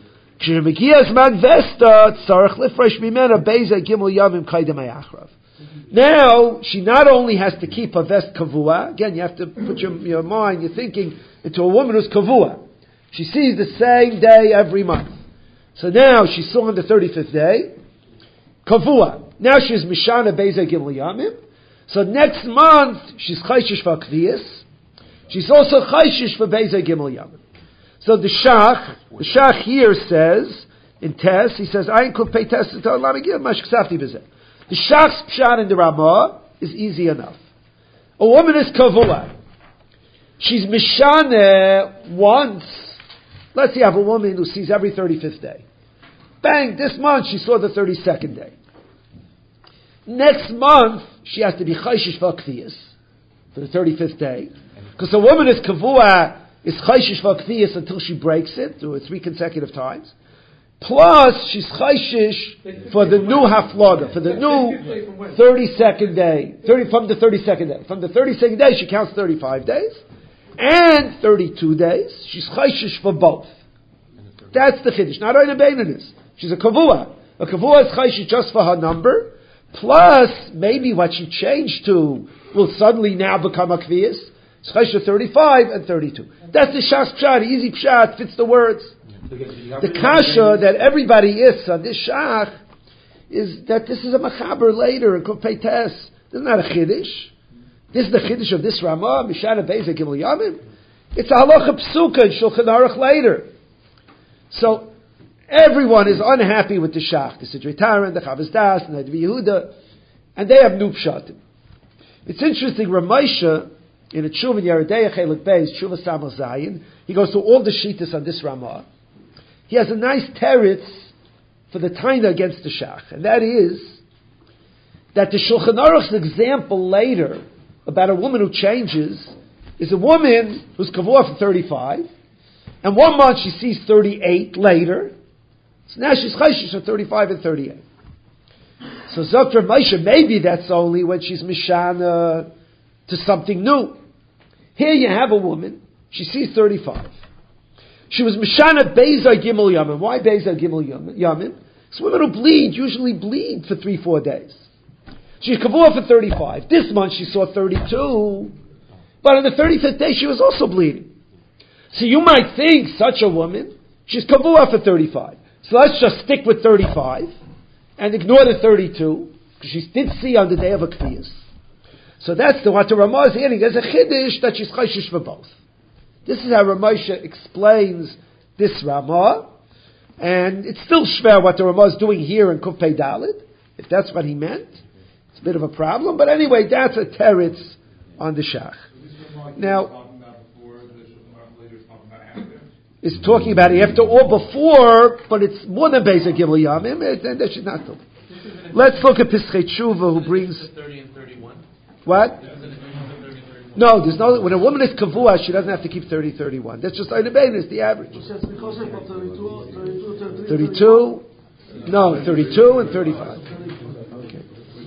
Now, she not only has to keep her vest kavua, again, you have to put your, your mind, your thinking into a woman who's kavua. She sees the same day every month. So now, she saw on the thirty-fifth day, kavua. Now she's mishana beza gimel yamim. So next month, she's chayshish for kviyas. She's also chayshish for beza gimel yamim. So the Shach, the Shach here says, in Tes, he says, Ayin kuf pei Tes, the Shach's pshat in the Ramah is easy enough. A woman is kavua. She's mishane once. Let's say you have a woman who sees every thirty-fifth day. Bang, this month she saw the thirty-second day. Next month, she has to be chayshish for kviyas, for the thirty-fifth day. Because a woman is kavua, is chayshish for kviyas until she breaks it, through three consecutive times. Plus, she's chayshish for the new haflaga, for the new thirty-second day, thirty from the thirty-second day. From the thirty-second day, she counts thirty-five days, and thirty-two days. She's chayshish for both. That's the chiddush. Not only beinunis. She's a kavua. A kavua is chayshish just for her number. Plus, maybe what she changed to will suddenly now become a kviyas. Chayshish thirty-five and thirty-two. That's the shas pshat. Easy pshat fits the words. The kasha that everybody is on this shach is that this is a machaber later in Kufay Tes. This is not a chiddush. This is the chiddush of this Ramah, Mishana Beza Gimel Yamim. It's a halacha psuka in Shulchan Aruch later. So everyone is unhappy with the shach. The Sidrei Taran, the Chavaz Das, and the Yehuda, and they have new pshatim. It's interesting. Ramesha in a Tshuva in Yeridei Chelik Beis, Tshuva Samar Zayin, he goes through all the shittas on this Ramah. He has a nice teretz for the taina against the shach, and that is that the Shulchan Aruch's example later about a woman who changes is a woman who's kavua for thirty-five, and one month she sees thirty-eight later, so now she's chayshish for thirty-five and thirty-eight. So Zokter Moshe, maybe that's only when she's mishana to something new. Here you have a woman, she sees thirty-five. She was Mishana Beza Gimel Yamim. Why Beza Gimel Yamim? Because women who bleed usually bleed for three, four days. She's Kavua for thirty-five. This month she saw thirty-two. But on the thirty-fifth day she was also bleeding. So you might think such a woman, she's Kavua for thirty-five. So let's just stick with thirty-five and ignore the thirty-two, because she did see on the day of a Kviyas. So that's the what the Ramah is hearing. There's a chiddush that she's chayshish for both. This is how Ramosha explains this Ramah, and it's still shver what the Ramah is doing here in Kuf Pei Dalet, if that's what he meant. It's a bit of a problem, but anyway, that's a teretz on the shach. Now, it's talking about it after or before, but it's more than Beza Gimel Yamim, and that should not do. Let's look at Pischei Tshuva, who brings thirty and thirty-one. What? No, there's no. When a woman is kavua, she doesn't have to keep thirty, thirty-one. That's just ein bein is the average. thirty-two, no, thirty-two and thirty-five. Okay.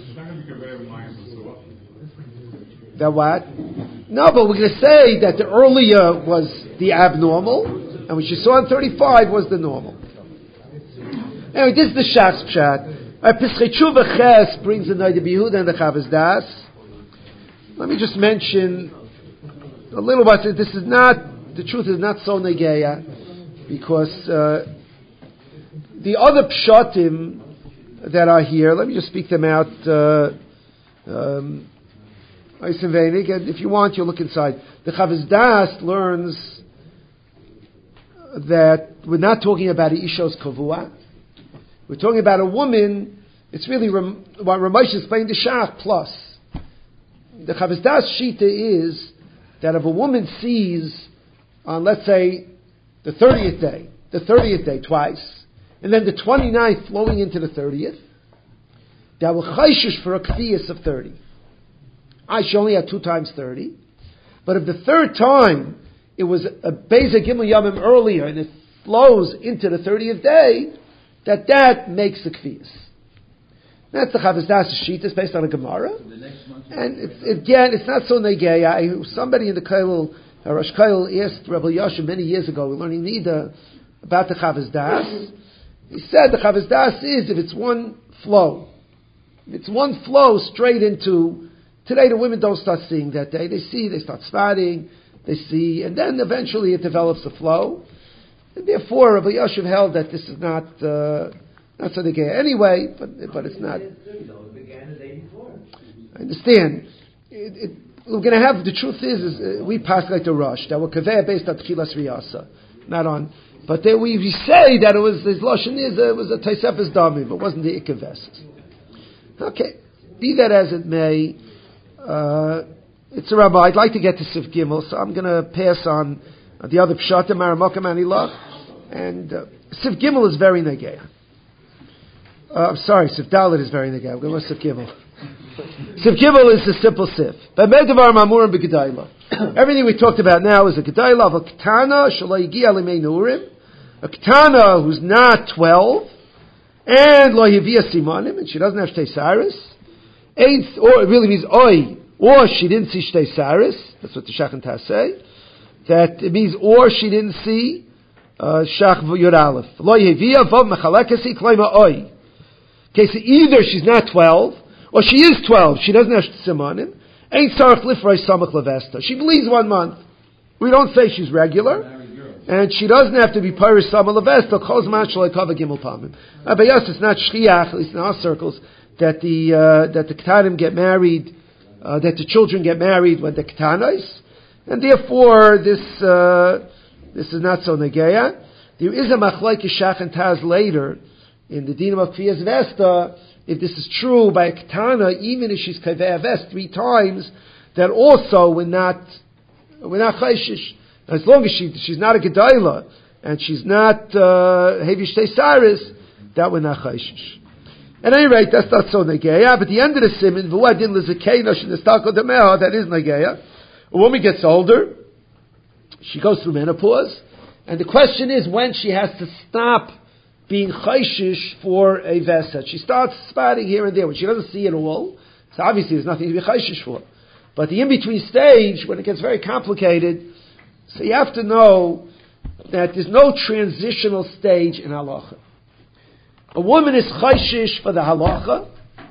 That what? No, but we're going to say that the earlier was the abnormal, and what you saw on thirty-five was the normal. Anyway, this is the Shas Pshat. Pischei Tshuva Ches brings the Noda B'Yehuda and the Chavaz Das. Let me just mention a little bit. This is not, the truth is not so negeya, because uh, the other pshatim that are here. Let me just speak them out. Uh, um, and if you want, you'll look inside. The Chavos Das learns that we're not talking about an Ishos Kavua. We're talking about a woman. It's really Ram, what Ramesh explained the Shach plus. The Chavos Das Shita is that if a woman sees on, let's say, the thirtieth day, the thirtieth day twice, and then the twenty-ninth flowing into the thirtieth, that will chayshish for a kfiyas of thirty. I she only had two times thirty. But if the third time it was a Beza Gimel Yamim earlier and it flows into the thirtieth day, that that makes a kfiyas. That's the Chavos Das sheet. It's based on a Gemara. And it's, again, it's not so negay. Somebody in the Kail, Rosh Kail, asked Rebbe Yasha many years ago, we're learning Nida, about the Chavos Das. He said the Chavos Das is if it's one flow. If it's one flow straight into, today the women don't start seeing that day. They see, they start spotting, they see, and then eventually it develops a flow. And therefore, Rebbe Yasha held that this is not, uh, not so negay. Anyway, but, but it's not. I understand. It, it, we're going to have, the truth is, is uh, we pass like the Rush, that we're kaveh based on Tchilas Riyasa, not on, but then we, we say that it was, his Lashon is, uh, it was a Taisefes Damim, it wasn't the Ikeves. Okay, be that as it may, uh, it's a rabbi, I'd like to get to Sif Gimel, so I'm going to pass on uh, the other Pshatim, Maramokam Anilach, and uh, Sif Gimel is very negay. Uh, I'm sorry, Sif Dalit is very negay, I'm going to Sif Gimel. Sif Gimel is a simple Sif. Everything we talked about now is a Gedayla of a Ketana, Shalai Yigi Alimei Nurim, a Ketana who's not twelve, and Lo Yivia Simanim, and she doesn't have Shtei Saris, or it really means Oi, or she didn't see Shtei Saris, that's what the Shach and Tas say, that it means or she didn't see uh, Shach Yud Aleph. Lo Yivia Vav Mechalekasi Kleima Oi. Okay, so either she's not twelve, or she is twelve, she doesn't have Simanim, Ain't Sarach Lifrei Samach Levesta. She bleeds one month. We don't say she's regular, and she doesn't have to be Paris Samach Levesta, Chos Man Shalai Kava Gimel Pamim. But yes, it's not Shchiach, at least in our circles, that the, uh, that the Ketanim get married, uh, that the children get married when the Ketanis, and therefore this, uh, this is not so Negeya. There is a Machlaik Shach and Taz later, in the Dinam of Kfiyas Vesta, if this is true by a Ketana, even if she's Kaveh Vest three times, that also we're not, we're not Chayshish. As long as she, she's not a Gedayla, and she's not, Hevish uh, Teisaris, that we're not Chayshish. At any rate, that's not so Negeya, but the end of the Siman, V'uadin L'Zekena, Shinestako Demeha, that is Negeya. A woman gets older, she goes through menopause, and the question is when she has to stop being chayshish for a veset. She starts spotting here and there. When she doesn't see it all, so obviously there's nothing to be chayshish for. But the in-between stage, when it gets very complicated, so you have to know that there's no transitional stage in halacha. A woman is chayshish for the halacha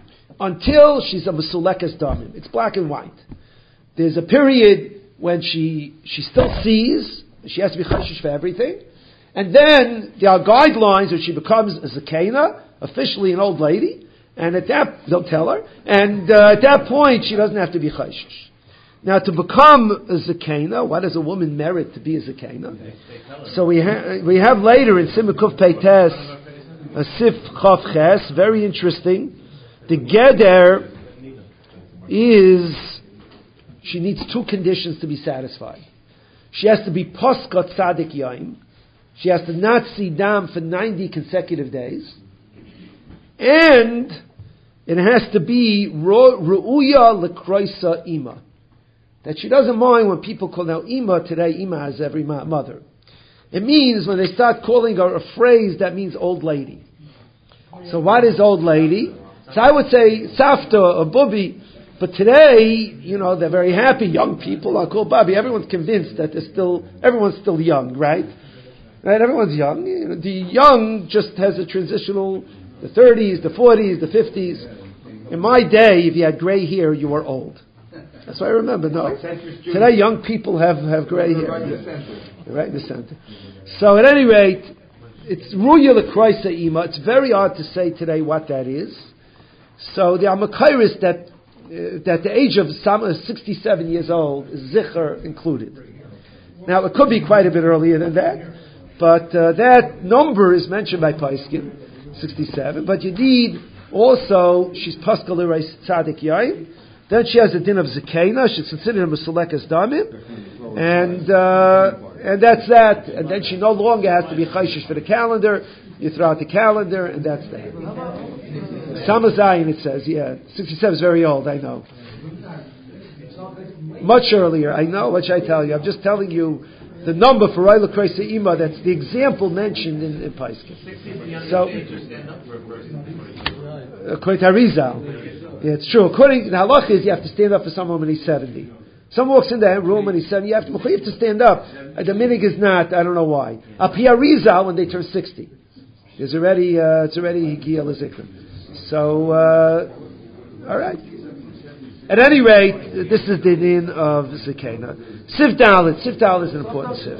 until she's a mesulekas damim. It's black and white. There's a period when she, she still sees, she has to be chayshish for everything. And then there are guidelines when she becomes a zakena, officially an old lady, and at that, don't tell her, and uh, at that point she doesn't have to be chayshish. Now to become a zakena, what does a woman merit to be a zakena? So we, ha- we have later in Simukuf Peites, a Sif Chav Ches, very interesting. The Geder is, she needs two conditions to be satisfied. She has to be Poskat Tzadik Yaim. She has to not see dam for ninety consecutive days. And it has to be ru'uya lekroisa ima. That she doesn't mind when people call, now ima today, ima has every mother. It means when they start calling her a phrase that means old lady. So what is old lady? So I would say safta or bubi. But today, you know, they're very happy. Young people are called babi. Everyone's convinced that they're still, everyone's still young, right? Right, everyone's young. You know, the young just has a transitional, the thirties, the forties, the fifties. In my day, if you had gray hair, you were old. That's what I remember. No, today young people have, have gray hair. Right in the center. Right in the center. So at any rate, it's Ruya L'Kroisa Ima. It's very hard to say today what that is. So the Amakairis that uh, that the age of some sixty-seven years old is Zichar included. Now it could be quite a bit earlier than that, but uh, that number is mentioned by Paiskin, sixty-seven. But you need also she's Pascal Irais Tzadik Yain. Then she has a din of Zakena. She's considered a Musalekas Damim, and uh, and that's that. And then she no longer has to be chayshish for the calendar. You throw out the calendar, and that's that. Samazayin, it says, yeah, sixty-seven is very old. I know. Much earlier, I know. What should I tell you? I'm just telling you the number for Roila Kreisa Ima. That's the example mentioned in, in Paiskin. So, according to Arizal, yeah, it's true. According the halach is you have to stand up for someone when he's seventy. Someone walks in the room when he's seventy. You have to, you have to stand up. The minig is not. I don't know why. Up here, Arizal when they turn sixty. There's already uh, it's already Higia L'Zikr. So, uh, all right. At any rate, this is the din of Zakena. Sif Dalit. Sif Dalit is an important sif.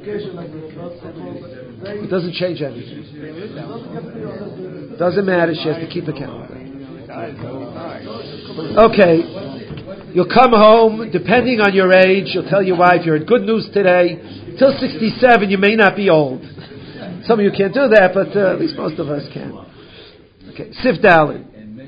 It doesn't change anything. Doesn't matter. She has to keep a calendar. Okay. You'll come home, depending on your age, you'll tell your wife, you're in good news today. Till sixty-seven, you may not be old. Some of you can't do that, but uh, at least most of us can. Okay, Sif Dalit.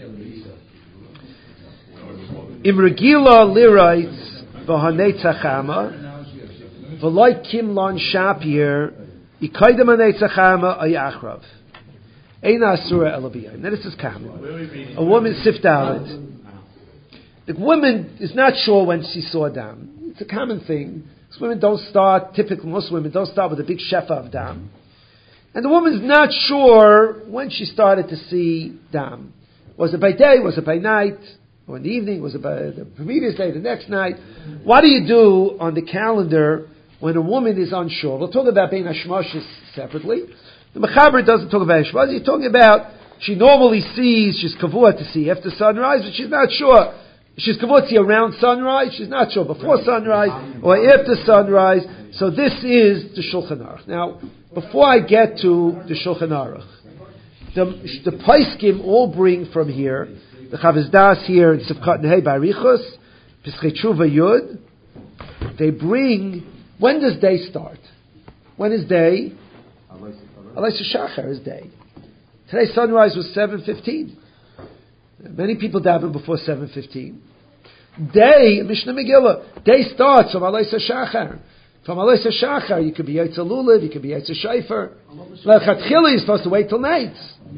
Im regila liraitz v'hanei tzachama v'loi kimlon shapir ikaydem hanei tzachama ayachrav eina asura elabiyah. Now this is common. A woman Sif Dalit. The woman is not sure when she saw dam. It's a common thing. Because women don't start, typically most women don't start with a big shefa of dam. And the woman's not sure when she started to see dam. Was it by day? Was it by night? Or in the evening? Was it by the previous day, the next night? What do you do on the calendar when a woman is unsure? We'll talk about Bein Hashmashis separately. The Mechaber doesn't talk about Hashmashis. He's talking about she normally sees, she's kavua to see after sunrise, but she's not sure. She's kavutzi around sunrise. She's not sure before sunrise or after sunrise. So this is the Shulchan Aruch. Now, before I get to the Shulchan Aruch, the the Paiskim all bring from here the Chavis Das here in Sivkat Nehei Barichos, Pischei Tshuva Yud. They bring, when does day start? When is day? Alaysa Shachar is day. Today sunrise was seven fifteen. Many people daven before seven fifteen. Day, Mishnah Megillah, day starts from Alaysa Shachar. From Alaysa Shachar, you could be Yetzer Lulav, you could be Yetzer Shaifer. L'chatchila, you're supposed to wait till Nates.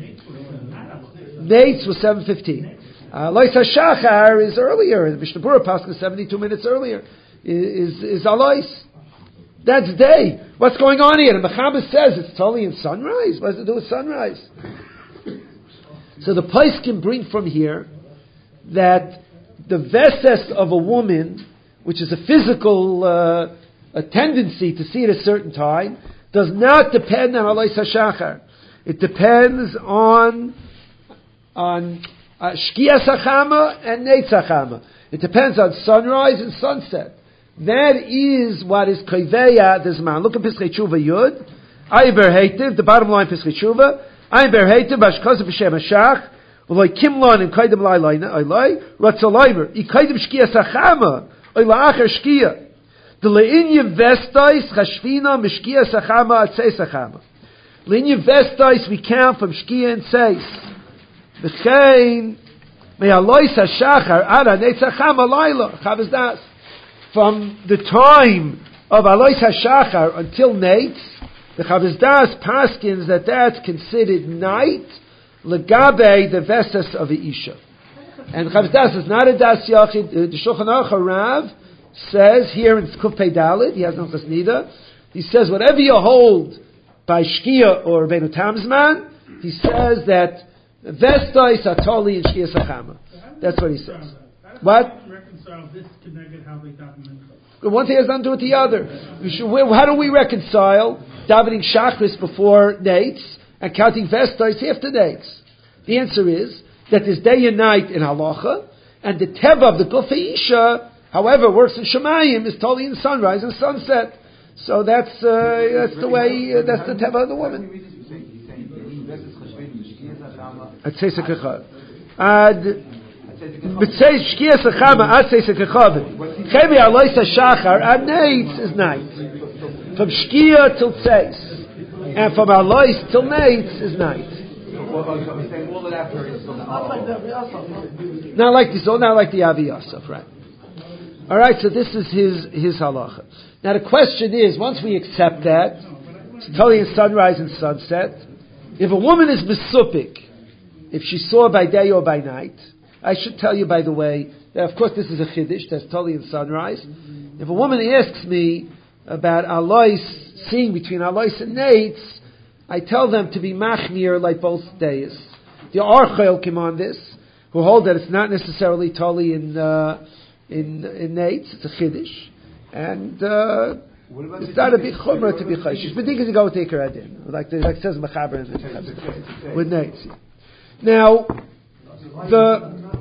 Nates was seven fifteen. Alaysa Shachar is earlier. The Mishnah Berurah Pascha is seventy-two minutes earlier. Is is Alais. That's day. What's going on here? The Mechaber says it's totally in sunrise. What does it do with sunrise? So the place can bring from here that the veses of a woman, which is a physical uh, a tendency to see at a certain time, does not depend on Alaysa Shachar. It depends on on uh, Shkias Hachama and Neitz Hachama. It depends on sunrise and sunset. That is what is Koiveya the Zman. Look at Pischei Tshuva Yud. Ayber Heitiv, the bottom line Pischei Tshuva. Ayber Heitiv, Bashkaz B'Shem Hashach. V'loi Kimlon and Kaidem Lai Lai Lai. Ratzalaymer. I Kaidem Shkias Hachama. Oy La'acher Shkia. The Le'inye Vestais Chashvina Mishkias Hachama Atzeis Hachama. Le'inye Vestais we count from Shkia and Seis. V'chein Me'alois HaShachar Ara Neitz Hachama Laila. Chavaz Das. From the time of Alois HaShachar until Nates, the Chavaz Das paskins that that's considered night, legabe the veses of the Isha. And Chavaz Das is not a Das Yachid. The Shulchan Aruch Harav says here in Kuf Pei Dalet, he has no Chasnida, he says whatever you hold by Shkia or Beinu Tamzman, he says that Vestais Atoli and Shkia Sachama. That's what he says. What? This connected how they daven. One thing has nothing to do with the other. We should, how do we reconcile davening Shachris before Nates and counting Vestais after Nates? The answer is that there's day and night in Halacha, and the Teva of the Gufei Isha, however, works in Shemayim, is totally in sunrise and sunset. So that's uh, that's the way, uh, that's the Teva of the woman. Ad Tzeis HaKachav. Ad B'Tzeis Shkias HaChama Ad Tzeis HaKachav. Chemi Alois HaShachar Ad Neitz is night. From Shkia till Tzeis. And from Alois till Neitz is night. Not like this, not like the Avi Yosef, right? All right, so this is his his halacha. Now the question is, once we accept that, it's totally in sunrise and sunset. If a woman is mesupik, if she saw by day or by night, I should tell you, by the way, that of course this is a chiddush, that's totally in sunrise. If a woman asks me about alois, seeing between alois and nates, I tell them to be machmir like both days. The Archael came on this, who hold that it's not necessarily totally in uh, in in nates, it's a chiddush, and uh, it's not a big chumrah to be chayshish. But think to go with Iker Adin, like the like says Mechaber in the with nates. Now, the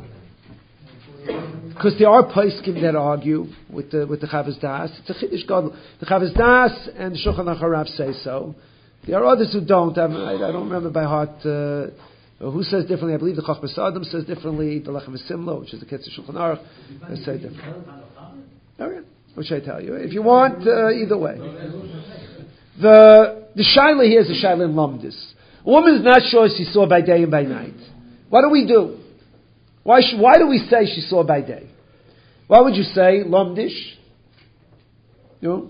because there are poskim that argue with the with the Chavos Das. It's a chiddush gadol. The Chavos Das and the Shulchan Aruch Harav say so. There are others who don't. I, I don't remember by heart uh, who says differently. I believe the Chochmas Adam says differently. The Lechem Simla, which is the Ketzer Shulchan Aruch, they say differently. Okay, what should I tell you? If you want, uh, either way. The the shaila here is the shaila in Lamdis. A woman is not sure she saw by day and by night. What do we do? Why sh- why do we say she saw by day? Why would you say Lamdish? You know?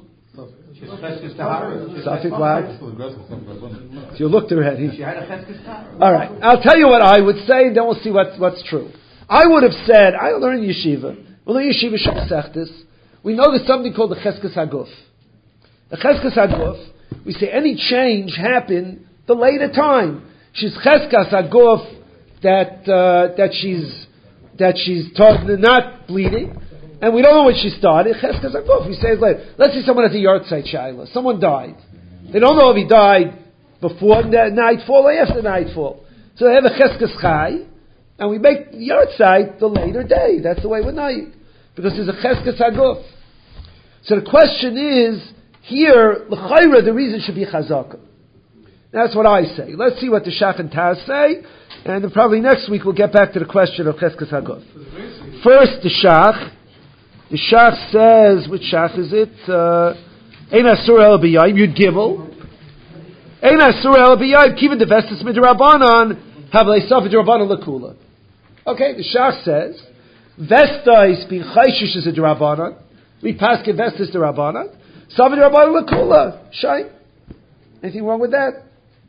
Safik what? So you looked already. All right. I'll tell you what I would say, and then we'll see what's, what's true. I would have said, I learned yeshiva. We learn yeshiva Shemsechtis. We know there's something called the Cheskes Haguf. The Cheskes Haguf, we say any change happened the later time. She's Cheskes Haguf that uh, that she's that she's taught, not bleeding. And we don't know when she started. Cheskes Haguf. We say it later. Let's say someone has a yard site shaila. Someone died. They don't know if he died before nightfall or after nightfall. So they have a Cheskes Chai, and we make the yard site the later day. That's the way we're night. Because there's a Cheskes Haguf. So the question is, here, l'chayra, the reason should be Chazakah. That's what I say. Let's see what the Shach and Taz say, and then probably next week we'll get back to the question of Cheskes Haguf. First, the Shach. The Shach says, which Shach is it? Ein asur el b'yayim, Yud Gimel. Ein asur el b'yayim, kivin devestis midrabanan, havlei safid drabanan lekula. Okay, the Shach says, vestais being chayshish is a drabanan. We pass vestis drabanan. Safid drabanan lekula. Shai. Anything wrong with that?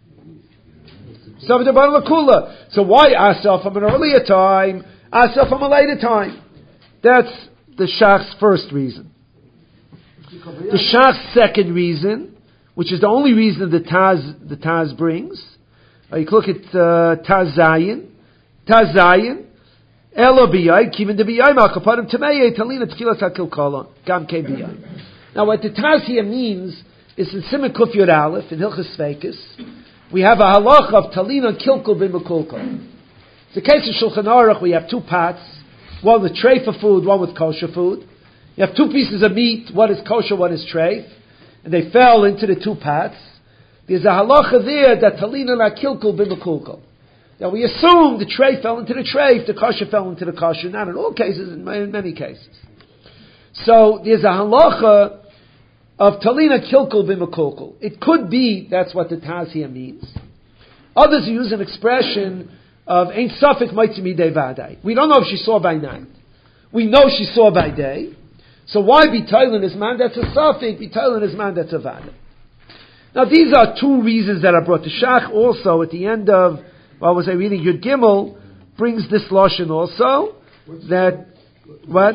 Safid drabanan lekula. So why asa from an earlier time, asa from a later time? That's the Shach's first reason. The Shach's second reason, which is the only reason the Taz the Taz brings, uh, you look at uh, Taz Zayin, Taz Zayin, Elo biyay, kivin de biyay makapadim temeye talina tchilas hakilkala gam ke biyay. Now, what the Taz here means is in Siman Kuf Yud Aleph in Hilchos Sveikis, we have a halacha of talina kilkul b'mekulkal. It's the case of Shulchan Aruch. We have two pots. One with treif of food, one with kosher food. You have two pieces of meat, one is kosher, one is treif, and they fell into the two pots. There's a halacha there that talina la kilkul b'mekulkal. Now we assume the treif fell into the treif, the kosher fell into the kosher, not in all cases, in many cases. So there's a halacha of talina kilkul b'mekulkal. It could be that's what the Taz here means. Others use an expression of ein safik mitzvah midei vadai. We don't know if she saw by night. We know she saw by day. So why be Thailand is man that's a safik, be Thailand is man that's a vadai. Now these are two reasons that are brought. The Shach also at the end of, what was I reading, Yud Gimel, brings this lashon also, that, what?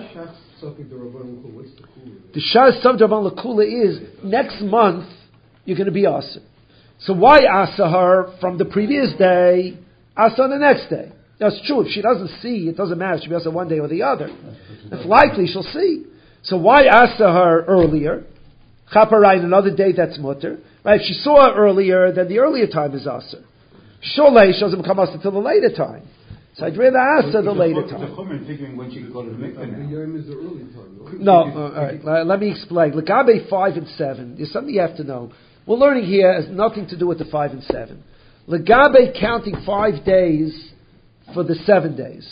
The Shach Safik Rabban Lakula is, next month, you're going to be Asa. So why Asa her from the previous day, Asa on the next day? Now it's true, if she doesn't see, it doesn't matter, she'll be Asa one day or the other. It's likely she'll see. So why Asa her earlier? Chaparai, another day that's mutter. Right, if she saw her earlier, then the earlier time is Asa. Surely she doesn't become Asa until the later time. So I'd rather Asa the later time. No, uh, all right, uh, let me explain. Legabe five and seven, there's something you have to know. We're learning here has nothing to do with the five and seven. Legabe counting five days for the seven days.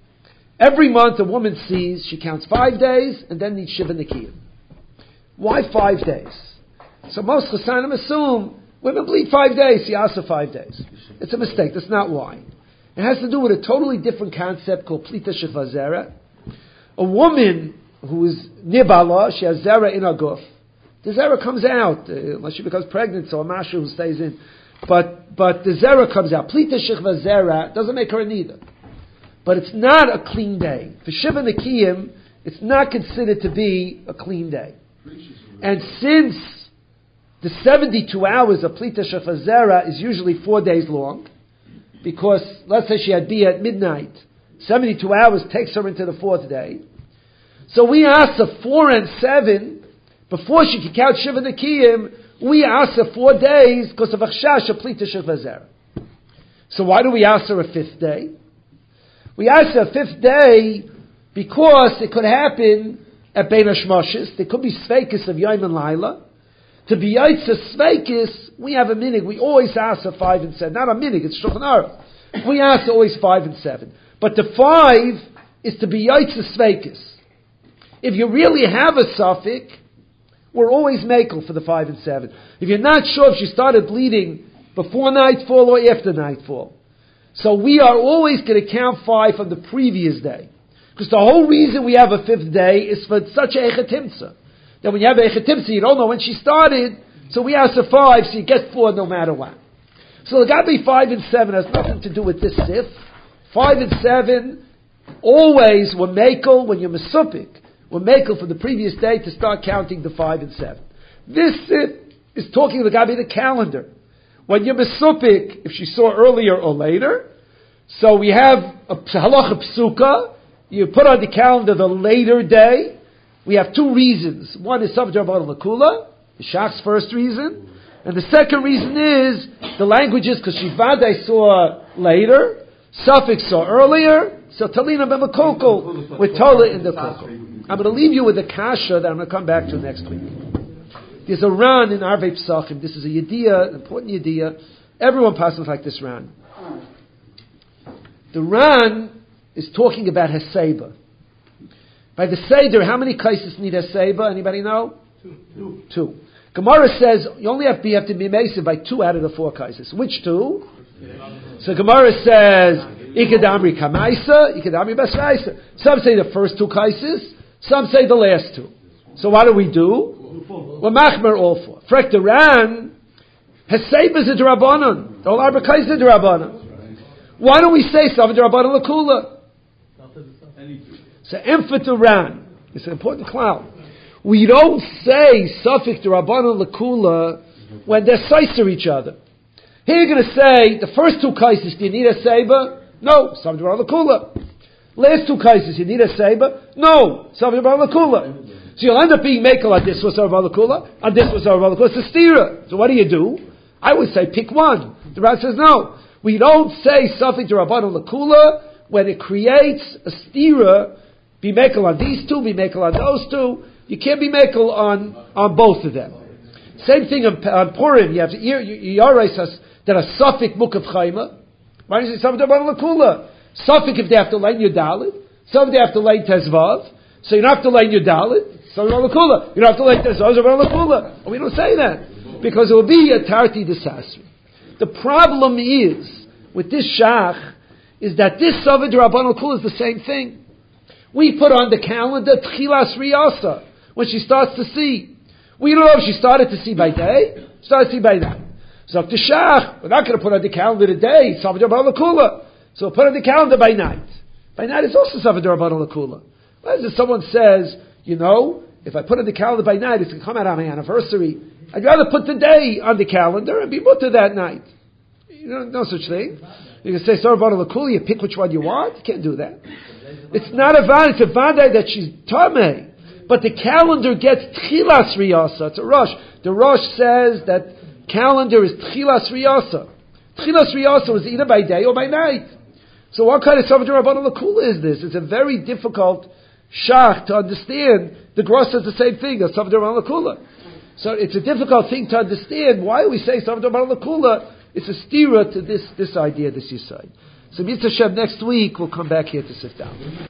Every month a woman sees, she counts five days and then needs Shiva Nikiyim. Why five days? So most Chassanim assume women bleed five days, Siyasa five days. It's a mistake, that's not why. It has to do with a totally different concept called Plita Sheva Zera. A woman who is Nibala, she has Zera in her guf. The Zera comes out, uh, unless she becomes pregnant, so a Masha who stays in. But but the Zera comes out. Plita Sheva Zera doesn't make her a Nida. But it's not a clean day. For Shiva Nikiyim, it's not considered to be a clean day. And since the seventy-two hours of Plita Sheva Zera is usually four days long, because let's say she had Bia at midnight, seventy-two hours takes her into the fourth day. So we ask her four and seven, before she can count Shiva Nikiyim, we ask her four days because of Achshash of Plita Sheva Zera. So why do we ask her a fifth day? We ask her a fifth day because it could happen at Bein HaShmoshes. There could be Sveikis of Yom and Laila. To be Yaitza Sveikis, we have a minig. We always ask her five and seven. Not a minig, it's Shulchan Aruch. We ask her always five and seven. But the five is to be Yaitza Sveikis. If you really have a suffix, we're always makel for the five and seven. If you're not sure if she started bleeding before nightfall or after nightfall. So we are always going to count five from the previous day. Because the whole reason we have a fifth day is for such a echetimtza. That when you have a echetimtza, you don't know when she started, so we ask her five, so you get four no matter what. So the Gabi five and seven has nothing to do with this sif. Five and seven, always were makel when you're mesupik. We're makel for the previous day to start counting the five and seven. This sif is talking the Gabi the calendar. When you're mesupik, if she saw earlier or later, so we have a halacha psuka, you put on the calendar the later day. We have two reasons. One is Sav D'Rabbanan L'Kula, the Shach's first reason. And the second reason is, the language is because Shivadai saw later, Suffix saw earlier, so Talina B'Makokol, we're totally in the Kokol. I'm going to leave you with a kasha that I'm going to come back to next week. There's a Ran in Arvei Pesachim. This is a Yediyah, an important Yediyah. Everyone passes like this Ran. The Ran is talking about Heseba. By the Seder, how many cases need Heseba? Anybody know? Two. Two. Gemara says you only have to, you have to be Mesa by two out of the four cases. Which two? So Gemara says Ikadamri Kamaisa, Ikadamri Basraisa. Some say the first two cases, some say the last two. So what do we do? We're machmer all four. Frek the Ran, Heseba is a D'Rabbanan. The whole Arba Kais is a D'Rabbanan. Why don't we say Sav D'Rabbanan L'Kula? So Emphit Ran. It's an important cloud. We don't say Suffolk D'Rabbanan L'Kula when they're sicer each other. Here you're going to say, the first two cases, do you need a Seba? No, Sav D'Rabbanan L'Kula. Last two cases, you need a Seba? No, Sav D'Rabbanan L'Kula. So you'll end up being Mekel on this was Sav D'Rabbanan L'Kula, on this was Sav D'Rabbanan L'Kula. It's a stira. So what do you do? I would say pick one. The Ran says no. We don't say Suffolk D'Rabbanan L'Kula when it creates a stira. Be mekel on these two, be mekel on those two. You can't be mekel on, on both of them. Same thing on, on Purim. You have Yarais that are Suffolk Mukav Chayma. Why do you say Sav D'Rabbanan L'Kula? Suffolk if they have to lay your Dalit, some they have to lay Tezvav, so you don't have to lay your Dalit, Sav D'Rabbanan L'Kula. You don't have to lay Tezvav, Sav D'Rabbanan L'Kula. We don't say that because it will be a Tarti Desasri. The problem is with this Shach is that this Sav D'Rabbanan L'Kula is the same thing. We put on the calendar Tchilas Riyasa when she starts to see. We don't know if she started to see by day, started to see by night. So to Shach, we're not going to put on the calendar today, Sav D'Rabbanan L'Kula. So we'll put on the calendar by night. By night is also Sav D'Rabbanan L'Kula. If someone says, you know, if I put on the calendar by night, it's going to come out on my anniversary. I'd rather put the day on the calendar and be mutter that night. You know, no such thing. You can say Sav D'Rabbanan L'Kula, you pick which one you want. You can't do that. It's not a vad, it's a vaday that she's tameh. But the calendar gets tchilas riyasa. It's a rush. The rush says that calendar is tchilas riyasa. Tchilas riyasa was either by day or by night. So what kind of Sav D'Rabbanan L'Kula is this? It's a very difficult shach to understand. The Gross says the same thing as Sav D'Rabbanan L'Kula. So it's a difficult thing to understand. Why we say Sav D'Rabbanan L'Kula? It's a stira to this, this idea, this yisai. So Mitzvah Shem next week we'll come back here to sit down.